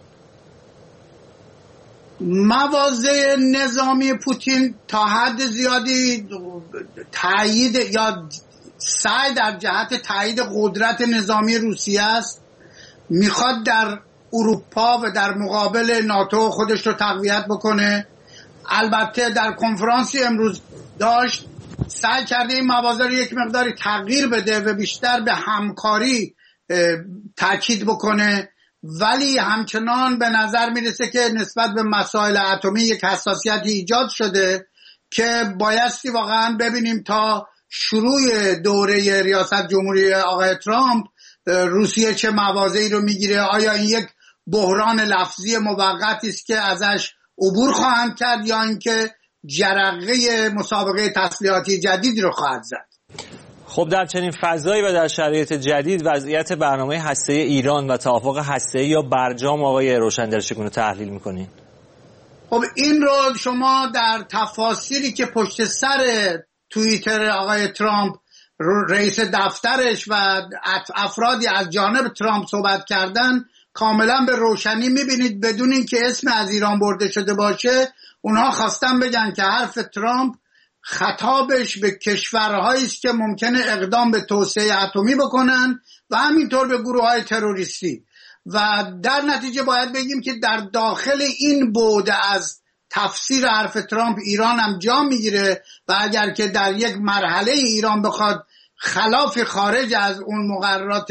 مواضع نظامی پوتین تا حد زیادی تایید یا سعی در جهت تایید قدرت نظامی روسیه است. میخواد در اروپا و در مقابل ناتو خودش رو تقویت بکنه. البته در کنفرانسی امروز داشت سعی کرده این مواضع رو یک مقداری تغییر بده و بیشتر به همکاری تاکید بکنه، ولی همچنان به نظر میرسه که نسبت به مسائل اتمی یک حساسیتی ایجاد شده که بایستی واقعا ببینیم تا شروع دوره ریاست جمهوری آقای ترامپ روسیه چه مواضعی رو میگیره. آیا این یک بحران لفظی موقتی است که ازش عبور خواهند کرد یا اینکه جرقه مسابقه تسلیحاتی جدیدی رو خواهد زد؟ خب در چنین فضایی و در شرایط جدید وضعیت برنامه هسته‌ای ایران و توافق هسته‌ای یا برجام آقای روشندل چگونه تحلیل می‌کنید؟ خب این رو شما در تفاسیری که پشت سر توییتر آقای ترامپ رئیس دفترش و افرادی از جانب ترامپ صحبت کردن کاملا به روشنی می‌بینید. بدون اینکه اسم از ایران برده شده باشه اونها خواستن بگن که حرف ترامپ خطابش به کشورهایی است که ممکنه اقدام به توسعه اتمی بکنن و همینطور به گروه‌های تروریستی، و در نتیجه باید بگیم که در داخل این بعد از تفسیر حرف ترامپ ایران هم جا میگیره و اگر که در یک مرحله ایران بخواد خلاف خارج از اون مقررات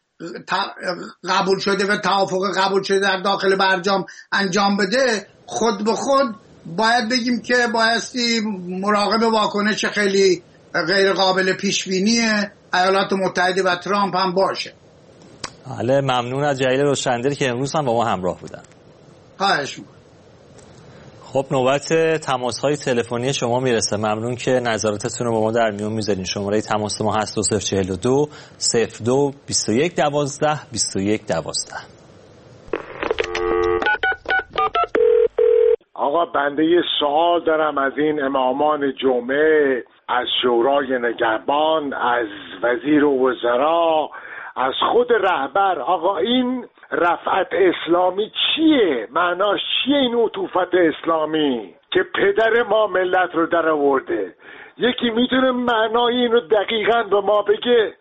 قبول شده و توافق قبول شده در داخل برجام انجام بده، خود به خود باید بگیم که بایستی مراقب واکنش خیلی غیر قابل پیش بینی ایالات متحده و ترامپ هم باشه. بله، ممنون از جلیل روشندل که امروز هم با ما همراه بودن. خواهش می‌کنم. خب نوبت تماس‌های تلفنی شما میرسه. ممنون که نظراتتون رو با ما در میون میذارین. شماره تماس ما هست 2042 02 21 12 21 12. آقا بنده یه سوال دارم از این امامان جمعه، از شورای نگهبان، از وزیر وزرا، از خود رهبر. آقا این رفعت اسلامی چیه؟ معناش چیه این عطوفت اسلامی که پدر ما ملت رو در آورده؟ یکی میتونه معنای این رو دقیقاً به ما بگه؟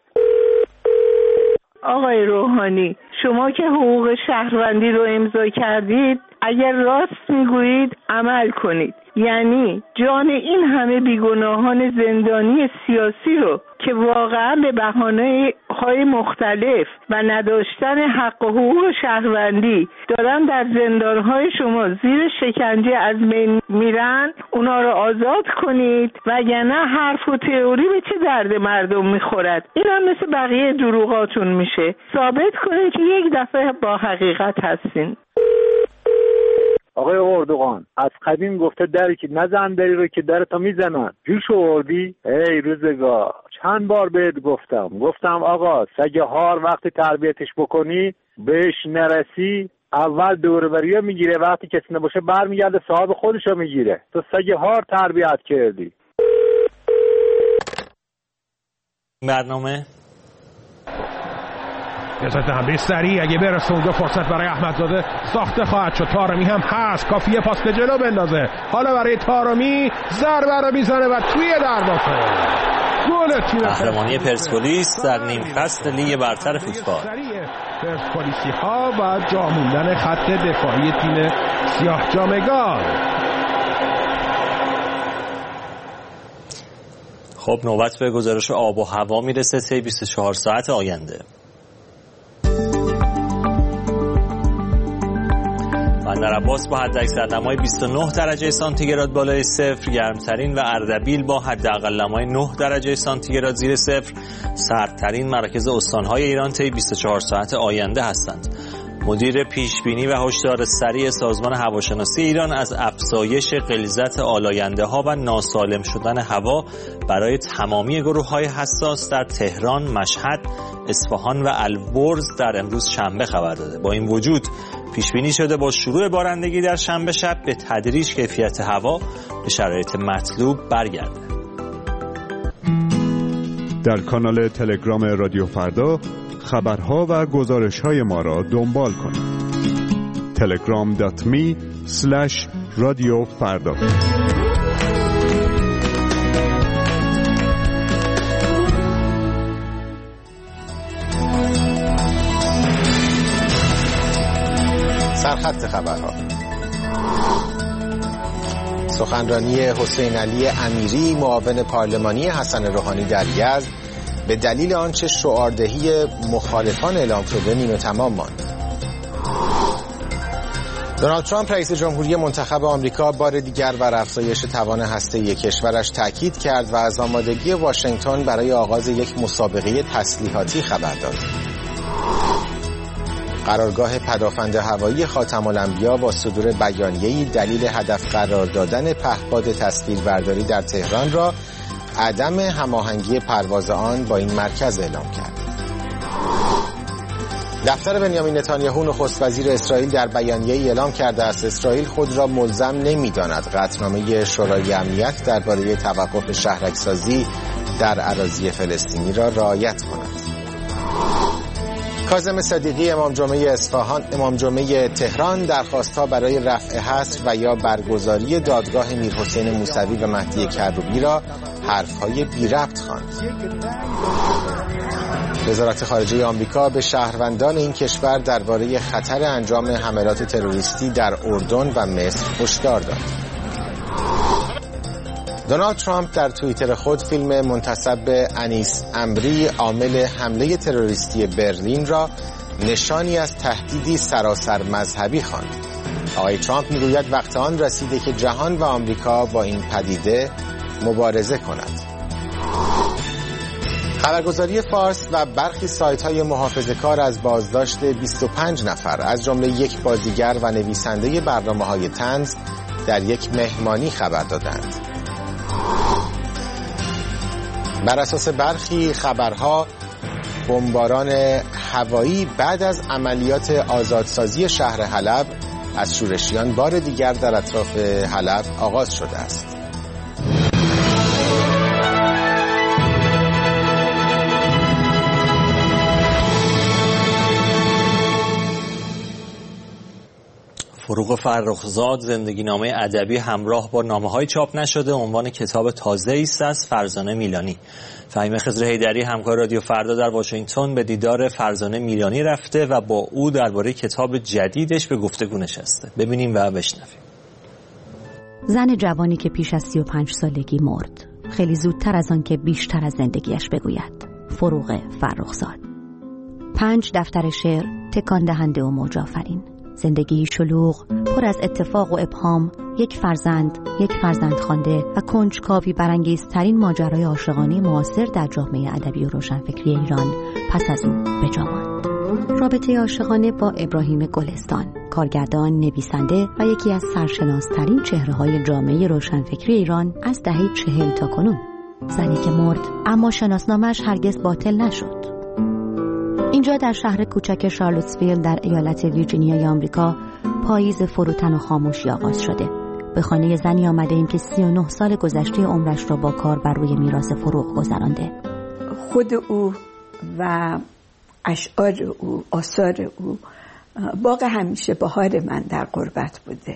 آقای روحانی، شما که حقوق شهروندی رو امضا کردید، اگر راست میگویید عمل کنید. یعنی جان این همه بیگناهان زندانی سیاسی رو که واقعا به بهانه‌های مختلف و نداشتن حق و حقوق شهروندی دارن در زندانهای شما زیر شکنجه از بین میرن، اونا رو آزاد کنید، وگرنه حرف و تئوری به چه درد مردم میخورد؟ این هم مثل بقیه دروغاتون میشه. ثابت کنید که یک دفعه با حقیقت هستین. آقای اردوغان از قدیم گفته دری که نزن دری رو که در تا میزنن. جوش آوردی؟ ای روزگار، چند بار بهت گفتم آقا سگ هار وقتی تربیتش بکنی بهش نرسی اول دوربریه میگیره، وقتی کسی نباشه برمیگرده صاحب خودشو میگیره. تو سگ هار تربیت کردی. برنامه یه ساعت حمله سریع اگه برسه اونجا فرصت برای احمدزاده ساخته خواهد شد. طارمی هم هست، کافیه پاس به جلو بندازه. حالا برای طارمی ضربه رو میزنه و توی دروازه گل تیم. قهرمانی پرسپولیس در نیم فصل لیگ برتر فوتبال. پرسپولیسی ها و جا موندن خط دفاعی تیم سیاه جامگان. خب نوبت به گزارش آب و هوا میرسه طی 24 ساعت آینده. بندر عباس با حداکثر نمای 29 درجه سانتیگراد بالای صفر، گرمترین و اردبیل با حداقل نمای 9 درجه سانتیگراد زیر صفر سردترین مراکز استان‌های ایران طی 24 ساعت آینده هستند. مدیر پیشبینی و هشدار سریع سازمان هواشناسی ایران از افزایش غلیظت آلاینده‌ها و ناسالم شدن هوا برای تمامی گروه‌های حساس در تهران، مشهد، اصفهان و البرز در امروز شنبه خبر داده. با این وجود پیشبینی شده با شروع بارندگی در شنبه شب به تدریج کیفیت هوا به شرایط مطلوب برگرده. در کانال تلگرام رادیو فردا خبرها و گزارش‌های ما را دنبال کنید. telegram.me/radiofarda. سرخط خبرها. سخنرانی حسین علی امیری معاون پارلمانی حسن روحانی در یزد به دلیل آنچه شعاردهی مخالفان اعلام شده نیمه تمام ماند. دونالد ترامپ رئیس جمهوری منتخب آمریکا بار دیگر بر افزایش توان هسته‌ای کشورش تاکید کرد و از آمادگی واشنگتن برای آغاز یک مسابقه تسلیحاتی خبر داد. قرارگاه پدافند هوایی خاتم الانبیا با صدور بیانیه‌ای دلیل هدف قرار دادن پهپاد تصویربرداری در تهران را عدم هماهنگی پرواز آن با این مرکز اعلام کرد. دفتر بنیامین نتانیاهو نخست وزیر اسرائیل در بیانیه‌ای اعلام کرده است اسرائیل خود را ملزم نمی‌داند قطعنامه شورای امنیت درباره توقف شهرک‌سازی در اراضی فلسطینی را رعایت کند. کاظم صدیقی امام جمعه تهران درخواست‌ها برای رفع حصر و یا برگزاری دادگاه میرحسین موسوی و مهدی کروبی را حرف‌های بی ربط خواند. وزارت خارجه آمریکا به شهروندان این کشور درباره خطر انجام حملات تروریستی در اردن و مصر هشدار داد. دونالد ترامپ در توییتر خود فیلم منتسب به انیس امری عامل حمله تروریستی برلین را نشانی از تهدیدی سراسر مذهبی خواند. آقای ترامپ میگوید وقت آن رسیده که جهان و آمریکا با این پدیده مبارزه کند. خبرگزاری فارس و برخی سایت‌های محافظه‌کار از بازداشت 25 نفر از جمله یک بازیگر و نویسنده برنامه‌های طنز در یک مهمانی خبر دادند. بر اساس برخی خبرها بمباران هوایی بعد از عملیات آزادسازی شهر حلب از شورشیان بار دیگر در اطراف حلب آغاز شده است. فروغ فرخزاد زندگی نامه ادبی همراه با نامه‌های چاپ نشده عنوان کتاب تازه‌ای است از فرزانه میلانی. فهیم خضر حیدری همکار رادیو فردا در واشنگتن به دیدار فرزانه میلانی رفته و با او درباره کتاب جدیدش به گفتگو نشسته. ببینیم و بشنویم. زن جوانی که پیش از 35 سالگی مرد، خیلی زودتر از آن که بیشتر از زندگیش بگوید. فروغ فرخزاد. 5 دفتر شعر تکان دهنده و موج آفرین. زندگی شلوغ، پر از اتفاق و ابهام، یک فرزند خوانده و کنجکاوی برانگیزترین ماجرای عاشقانه معاصر در جامعه ادبی و روشنفکری ایران پس از او به جا ماند. رابطه عاشقانه با ابراهیم گلستان، کارگردان، نویسنده و یکی از سرشناس‌ترین چهره‌های جامعه روشنفکری ایران از دهه 40 تا کنون. زنی که مرد اما شناسنامه‌اش هرگز باطل نشد. اینجا در شهر کوچک شارلوتسویل در ایالت ویرجینیای آمریکا پاییز فروتن و خاموشی آغاز شده. به خانه زنی آمده ایم که 39 سال گذشته عمرش را با کار بر روی میراث فروغ گذرانده. خود او و اشعار او، آثار او باغ همیشه بهار من در غربت بوده.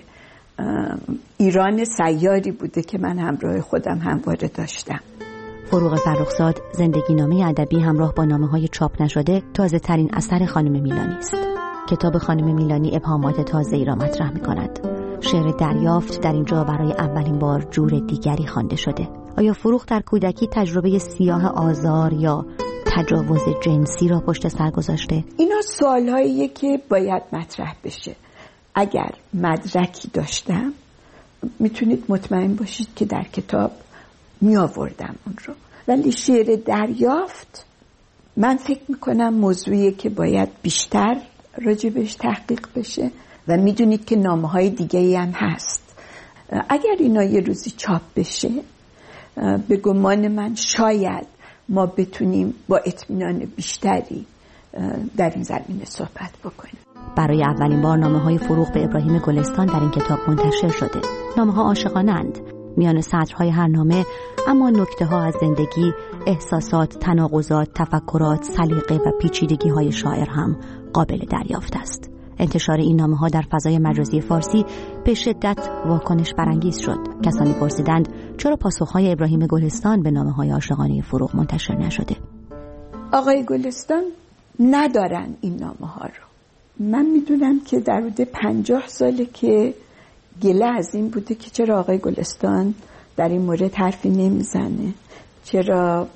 ایران سیاری بوده که من همراه خودم همواره داشتم. فروغ فرخزاد زندگی نامه ادبی همراه با نامه‌های چاپ نشده تازه ترین اثر خانم میلانی است. کتاب خانم میلانی ابهامات تازه‌ای را مطرح می‌کند. شعر دریافت در اینجا برای اولین بار جور دیگری خوانده شده. آیا فروغ در کودکی تجربه سیاه آزار یا تجاوز جنسی را پشت سر گذاشته؟ اینا سوالاییه که باید مطرح بشه. اگر مدرکی داشتم میتونید مطمئن باشید که در کتاب می آوردم اون رو. ولی شعر دریافت من فکر میکنم موضوعیه که باید بیشتر راجبش تحقیق بشه و میدونید که نامه‌های دیگه‌ای هم هست. اگر اینا یه روزی چاپ بشه به گمان من شاید ما بتونیم با اطمینان بیشتری در این زمینه صحبت بکنیم. برای اولین بار نامه‌های فروغ به ابراهیم گلستان در این کتاب منتشر شده. نامه‌ها عاشقانه‌اند. میان سطرهای هر نامه اما نکته‌ها از زندگی، احساسات، تناقضات، تفکرات، سلیقه و پیچیدگی‌های شاعر هم قابل دریافت است. انتشار این نامه‌ها در فضای مجازی فارسی به شدت واکنش برانگیز شد. کسانی پرسیدند چرا پاسخ‌های ابراهیم گلستان به نامه‌های عاشقانه فروغ منتشر نشده؟ آقای گلستان ندارن این نامه‌ها رو. من میدونم که در حدود 50 ساله که گله از این بوده که چرا آقای گلستان در این مورد حرفی نمیزنه، چرا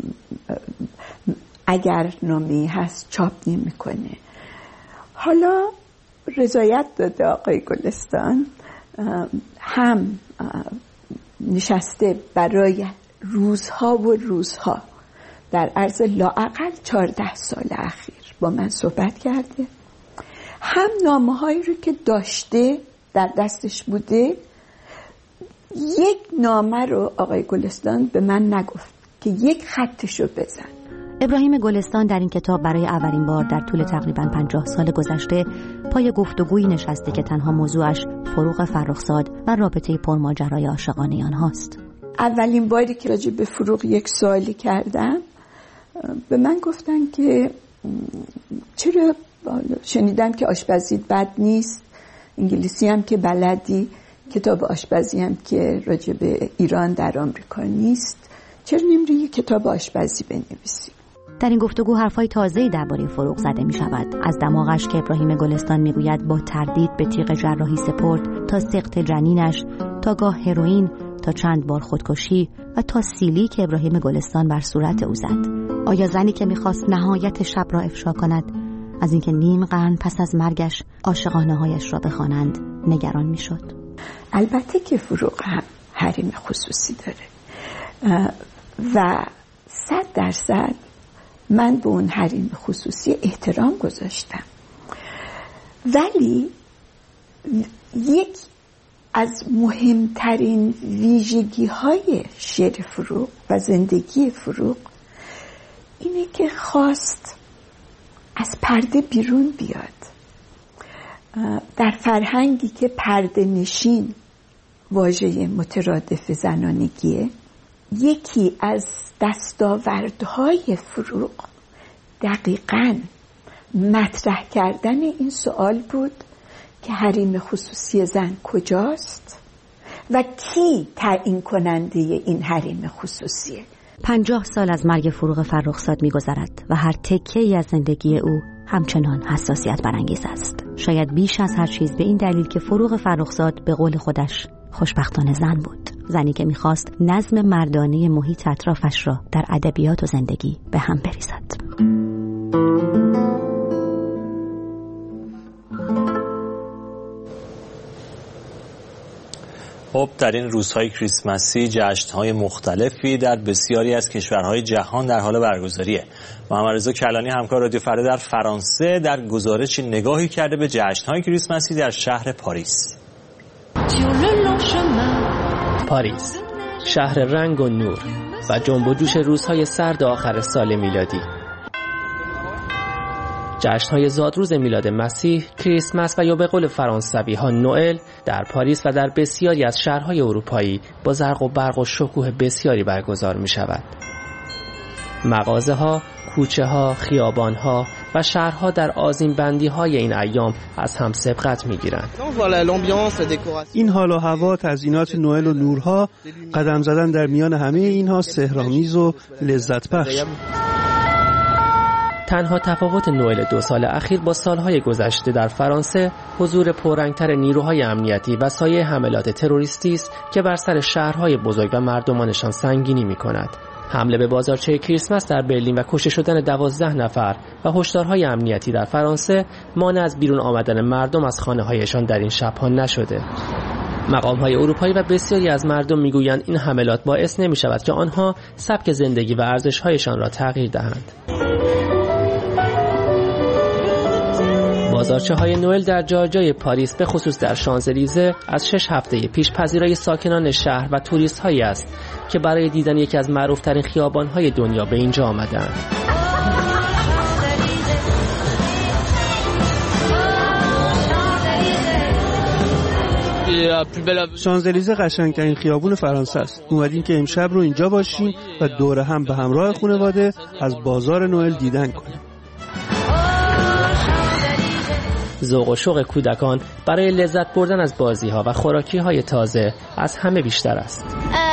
اگر نامه‌ای هست چاپ نمیکنه. حالا رضایت داده آقای گلستان، هم نشسته برای روزها و روزها در عرض لااقل 14 سال اخیر با من صحبت کرده، هم نامه‌هایی رو که داشته در دستش بوده. یک نامه رو آقای گلستان به من نگفت که یک خطشو بزن. ابراهیم گلستان در این کتاب برای اولین بار در طول تقریباً 50 سال گذشته پای گفتگویی نشسته که تنها موضوعش فروغ فرخزاد و رابطه پرماجرای عاشقانه آنهاست. اولین باری که راجع به فروغ یک سوالی کردم به من گفتن که چرا شنیدم که آشپزی بد نیست، انگلیسی هم که بلدی، کتاب آشپزی هم که راجع به ایران در آمریکا نیست، چرا نمیری یک کتاب آشپزی بنویسی؟ در این گفتگو حرفای تازه‌ای درباره فروغ زده می شود. از دماغش که ابراهیم گلستان می گوید با تردید به تیغ جراحی سپرد، تا سقط جنینش، تا گاه هروئین، تا چند بار خودکشی و تا سیلی که ابراهیم گلستان بر صورت او زد. آیا زنی که می‌خواست نهایت شب را افشا کند از اینکه نیم قرن پس از مرگش عاشقانه‌هایش را بخوانند نگران می‌شد؟ البته که فروغ هم حریم خصوصی داره و 100% من به اون حریم خصوصی احترام گذاشتم، ولی یک از مهمترین ویژگی های شعر فروغ و زندگی فروغ اینه که خواست از پرده بیرون بیاد. در فرهنگی که پرده نشین واژه مترادف زنانگیه، یکی از دستاوردهای فروغ دقیقاً مطرح کردن این سوال بود که حریم خصوصی زن کجاست و کی تعیین کننده این حریم خصوصیه. 50 سال از مرگ فروغ فرخزاد می‌گذرد و هر تکه‌ای از زندگی او همچنان حساسیت برانگیز است. شاید بیش از هر چیز به این دلیل که فروغ فرخزاد به قول خودش خوشبختانه زن بود، زنی که می‌خواست نظم مردانه محیط اطرافش را در ادبیات و زندگی به هم بریزد. خب در این روزهای کریسمسی جشن‌های مختلفی در بسیاری از کشورهای جهان در حال برگزاریه. محمد رضا کلانی همکار رادیو فردا در فرانسه در گزارشی نگاهی کرده به جشن‌های کریسمسی در شهر پاریس. پاریس، شهر رنگ و نور و جنب و جوش روزهای سرد آخر سال میلادی. جشن‌های زادروز میلاد مسیح، کریسمس و یا به قول فرانسوی‌ها نوئل در پاریس و در بسیاری از شهرهای اروپایی با زرق و برق و شکوه بسیاری برگزار می‌شود. مغازه‌ها، کوچه‌ها، خیابان‌ها و شهرها در آذین‌بندی‌های این ایام از هم سبقت می‌گیرند. این حال و هوا، تزیینات نوئل و نورها، قدم زدن در میان همه اینها سحرآمیز و لذت بخش. تنها تفاوت نوئل 2 سال اخیر با سالهای گذشته در فرانسه حضور پررنگتر نیروهای امنیتی و سایه حملات تروریستی است که بر سر شهرهای بزرگ و مردمانشان سنگینی می‌کند. حمله به بازارچه کریسمس در برلین و کشته شدن 12 نفر و هشدارهای امنیتی در فرانسه مانع از بیرون آمدن مردم از خانه‌هایشان در این شب‌ها نشده. مقام‌های اروپایی و بسیاری از مردم می‌گویند این حملات باعث نمی‌شود که آنها سبک زندگی و ارزش‌هایشان را تغییر دهند. بازارچه‌های نوئل در جای پاریس به خصوص در شانزلیزه از 6 هفته پیش پذیرای ساکنان شهر و توریست‌هایی است که برای دیدن یکی از معروف‌ترین خیابان‌های دنیا به اینجا آمدند. شانزلیزه قشنگترین خیابون فرانسه است. اومدیم که امشب رو اینجا باشیم و دور هم به همراه خانواده از بازار نوئل دیدن کنیم. ذوق و شوق کودکان برای لذت بردن از بازی‌ها و خوراکی‌های تازه از همه بیشتر است.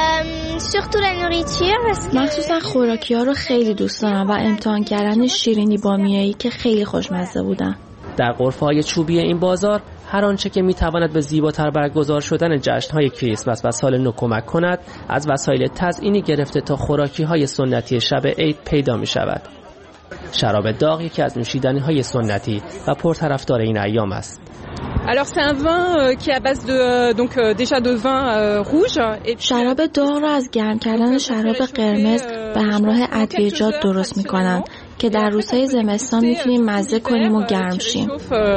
مخصوصا خوراکی‌ها رو خیلی دوست دارم و امتحان کردن شیرینی بامیه‌ای که خیلی خوشمزه بودن. در غرفه‌های چوبی این بازار هر آنچه که می‌تواند به زیباتر برگزار شدن جشن‌های کریسمس و سال نو کمک کند، از وسایل تزئینی گرفته تا خوراکی‌های سنتی شب عید پیدا می‌شود. شراب داغ یکی از نوشیدنی‌های سنتی و پرطرفدار این ایام است. Alors c'est un vin qui est à base de donc déjà de vin rouge. شراب داغ را از گرم کردن شراب قرمز به همراه ادویه‌جات درست می‌کنند که در روزهای زمستان می‌تونیم مزه کنیم و گرم شیم.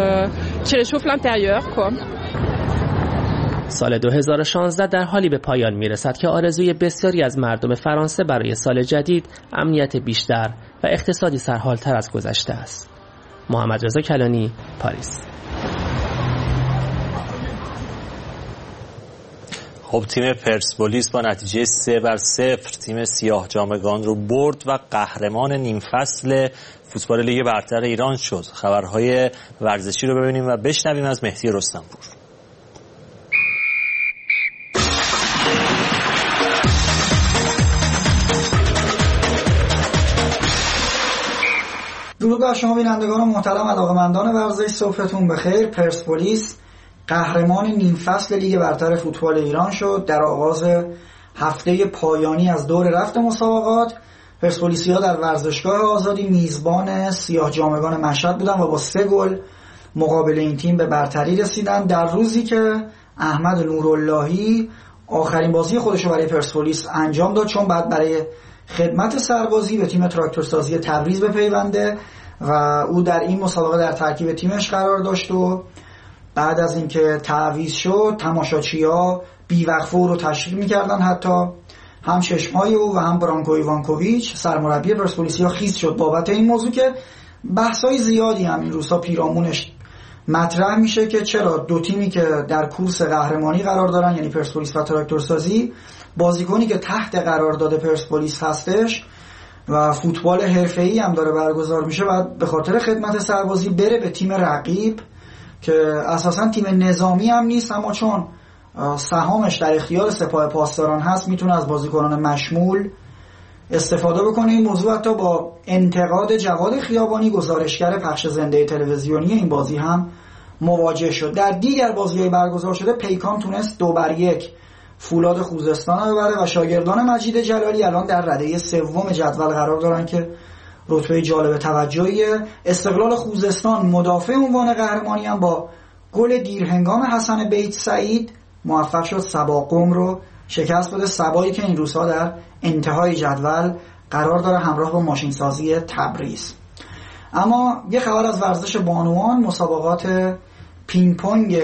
سال 2016 در حالی به پایان میرسد که آرزوی بسیاری از مردم فرانسه برای سال جدید امنیت بیشتر و اقتصادی سرحالتر از گذشته است. محمد رضا کلانی، پاریس. خب تیم پرسپولیس با نتیجه 3-0 تیم سیاه جامگان رو برد و قهرمان نیم فصل فوتبال لیگ برتر ایران شد. خبرهای ورزشی رو ببینیم و بشنویم از مهدی رستمپور. درود بر شما بینندگان محترم، علاقه‌مندان ورزش، صبحتون بخیر. پرسپولیس قهرمان نیم فصل لیگ برتر فوتبال ایران شد. در آغاز هفته پایانی از دور رفت مسابقات، پرسپولیسی‌ها در ورزشگاه آزادی میزبان سیاه جامگان مشهد بودن و با 3 گل مقابل این تیم به برتری رسیدن، در روزی که احمد نوراللهی آخرین بازی خودش رو برای پرسپولیس انجام داد، چون بعد برای خدمت سربازی به تیم تراکتورسازی تبریز بپیونده و او در این مسابقه در ترکیب تیمش قرار داشت و بعد از اینکه تعویض شد تماشاچی‌ها بیوقفه رو تشویق می‌کردن، حتی هم چشمای او و هم برانکو ایوانکوویچ سرمربی پرسپولیسیا خیس شد بابت این موضوع که بحث‌های زیادی هم این روزها پیرامونش مطرح میشه که چرا دو تیمی که در کورس قهرمانی قرار دارن، یعنی پرسپولیس و تراکتورسازی، بازیکنی که تحت قرارداد پرسپولیس هستش و فوتبال حرفه‌ای هم داره برگزار میشه و به خاطر خدمت سربازی بره به تیم رقیب که اساساً تیم نظامی هم نیست، اما چون سهامش در اختیار سپاه پاسداران هست میتونه از بازیکنان مشمول استفاده بکنه. این موضوع حتی با انتقاد جواد خیابانی گزارشگر پخش زنده تلویزیونی این بازی هم مواجه شد. در دیگر بازی‌های برگزار شده پیکان تونست 2-1 فولاد خوزستان رو ببره و شاگردان مجید جلالی الان در رده سوم جدول قرار دارن که رتبه جالب توجهیه. استقلال خوزستان مدافع عنوان قهرمانی هم با گل دیرهنگام حسن بیت سعید موفق شد سبا قم رو شکست بده، سبایی که این روزها در انتهای جدول قرار داره همراه با ماشین سازی تبریز. اما یه خبر از ورزش بانوان، مسابقات پینگ پونگ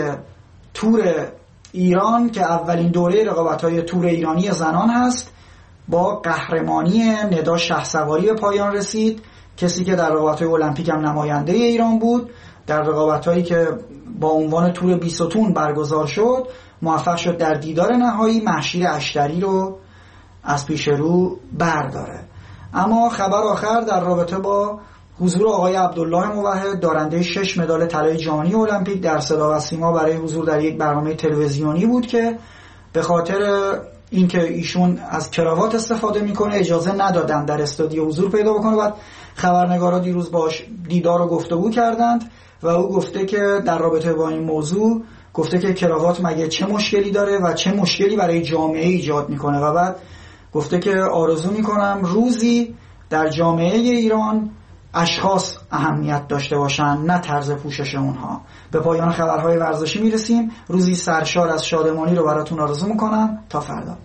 تور ایران که اولین دوره رقابت‌های تور ایرانی زنان هست با قهرمانی ندا شهسواری به پایان رسید. کسی که در رقابت‌های المپیک هم نماینده ایران بود، در رقابت‌هایی که با عنوان تور بیستون برگزار شد موفق شد در دیدار نهایی مهشید اشتری رو از پیش رو برداره. اما خبر آخر در رابطه با حضور آقای عبدالله موحد، دارنده 6 مدال طلای جهانی المپیک، در صدا و سیما برای حضور در یک برنامه تلویزیونی بود که به خاطر اینکه ایشون از کراوات استفاده میکنه اجازه ندادن در استودیو حضور پیدا بکنه. بعد خبرنگارا دیروز باش دیدار و گفتگو کردند و او گفته که در رابطه با این موضوع گفته که کراوات مگه چه مشکلی داره و چه مشکلی برای جامعه ایجاد میکنه و بعد گفته که آرزو میکنم روزی در جامعه ایران اشخاص اهمیت داشته باشن نه طرز پوشش اونها. به پایان خبرهای ورزشی میرسیم. روزی سرشار از شادمانی رو براتون آرزو میکنم. تا فردا.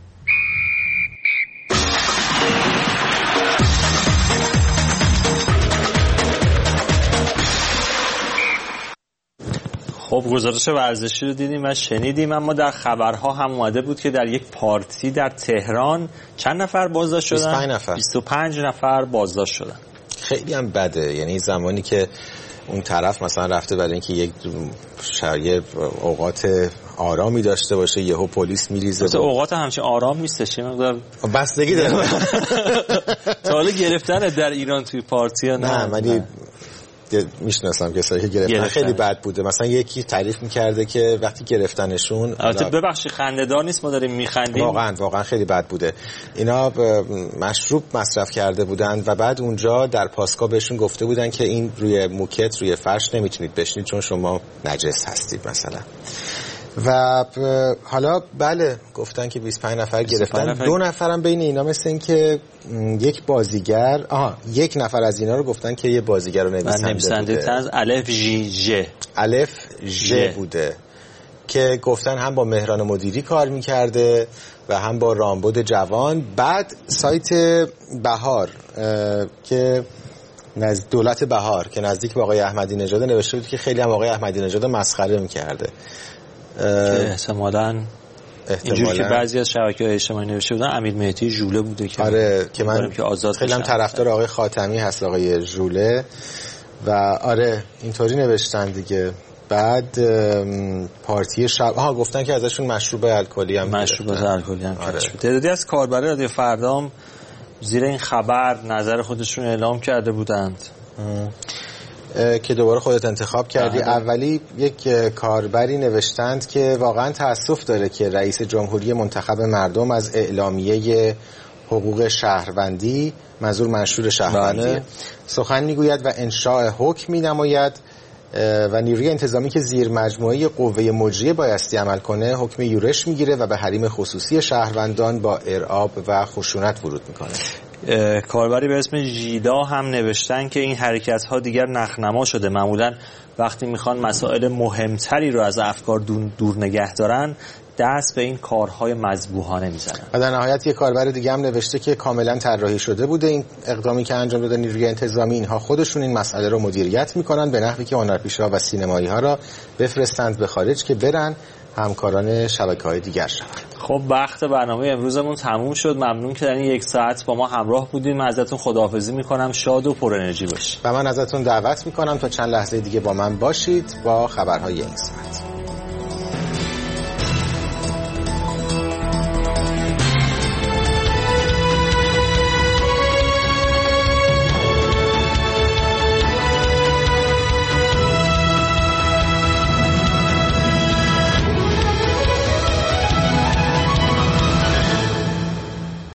خب گزارش ورزشی رو دیدیم و شنیدیم، اما در خبرها هم اومده بود که در یک پارتی در تهران چند نفر بازداشت شدن؟ 25 نفر بازداشت شدن. خیلی هم بده، یعنی زمانی که اون طرف مثلا رفته برای اینکه یک شریع اوقات آرامی داشته باشه یهو پلیس میریزه. اوقات همچین آرام نیستش، مقدار بستگی داره. تا حالا گرفتن در ایران توی پارتی ها؟ نه ولی میشناسم کسایی که گرفتن خیلی بد بوده. مثلا یکی تعریف میکرده که وقتی گرفتنشون، البته ببخشید خنده‌دار نیست، ما داریم میخندیم، واقعا خیلی بد بوده. اینا مشروب مصرف کرده بودن و بعد اونجا در پاسگاه بهشون گفته بودن که این روی موکت روی فرش نمیتونید بشینید چون شما نجس هستید مثلا. و حالا بله گفتن که 25 نفر گرفتن. 2 نفرم بین اینا مثل این که یک بازیگر یک نفر از اینا رو گفتن که یه بازیگر رو نویسنده بوده. از الف ژ بوده که گفتن هم با مهران مدیری کار میکرده و هم با رامبد جوان. بعد سایت بهار که دولت بهار که نزدیک به آقای احمدی نژاد نوشته بود که خیلی هم آقای احمدی نژاد مسخره میکرده که احتمالاً اینجوری که بعضی از شبکه‌های اجتماعی نوشته بودن امیر مهدی ژوله بوده که آره که من خیلی هم طرفدار آقای خاتمی هست آقای ژوله و آره اینطوری نوشتن دیگه. بعد پارتی شب گفتن که ازشون مشروب الکلی هم تعدادی از کاربران رادیو فردا زیر این خبر نظر خودشون اعلام کرده بودند که دوباره خودت انتخاب کردی. اولی یک کاربری نوشتند که واقعا تأسف داره که رئیس جمهوری منتخب مردم از اعلامیه حقوق شهروندی، منظور منشور شهروندی، سخن میگوید و انشاء حکم مینماید و نیروی انتظامی که زیر مجموعه قوه مجریه بایستی عمل کنه حکم یورش میگیره و به حریم خصوصی شهروندان با ارعاب و خشونت ورود میکنه. کاربری به اسم ژیدا هم نوشتن که این حرکت ها دیگر نخنما شده. معمولا وقتی میخوان مسائل مهمتری رو از افکار دور نگه دارن دست به این کارهای مذبوحانه میزنن. و در نهایت یک کاربر دیگه هم نوشته که کاملا طراحی شده بوده این اقدامی که انجام داده نیروی انتظامی، اینها خودشون این مسئله رو مدیریت میکنن به نحوی که هنرپیشه‌ها و سینمایی‌ها را بفرستند به خارج که برن همکاران شبکه‌های دیگر شدن. خب وقت برنامه امروزمون تموم شد. ممنون که در این یک ساعت با ما همراه بودیم. من ازتون خداحافظی میکنم. شاد و پر انرژی باشید. و من ازتون دعوت میکنم تا چند لحظه دیگه با من باشید با خبرهای این ساعت.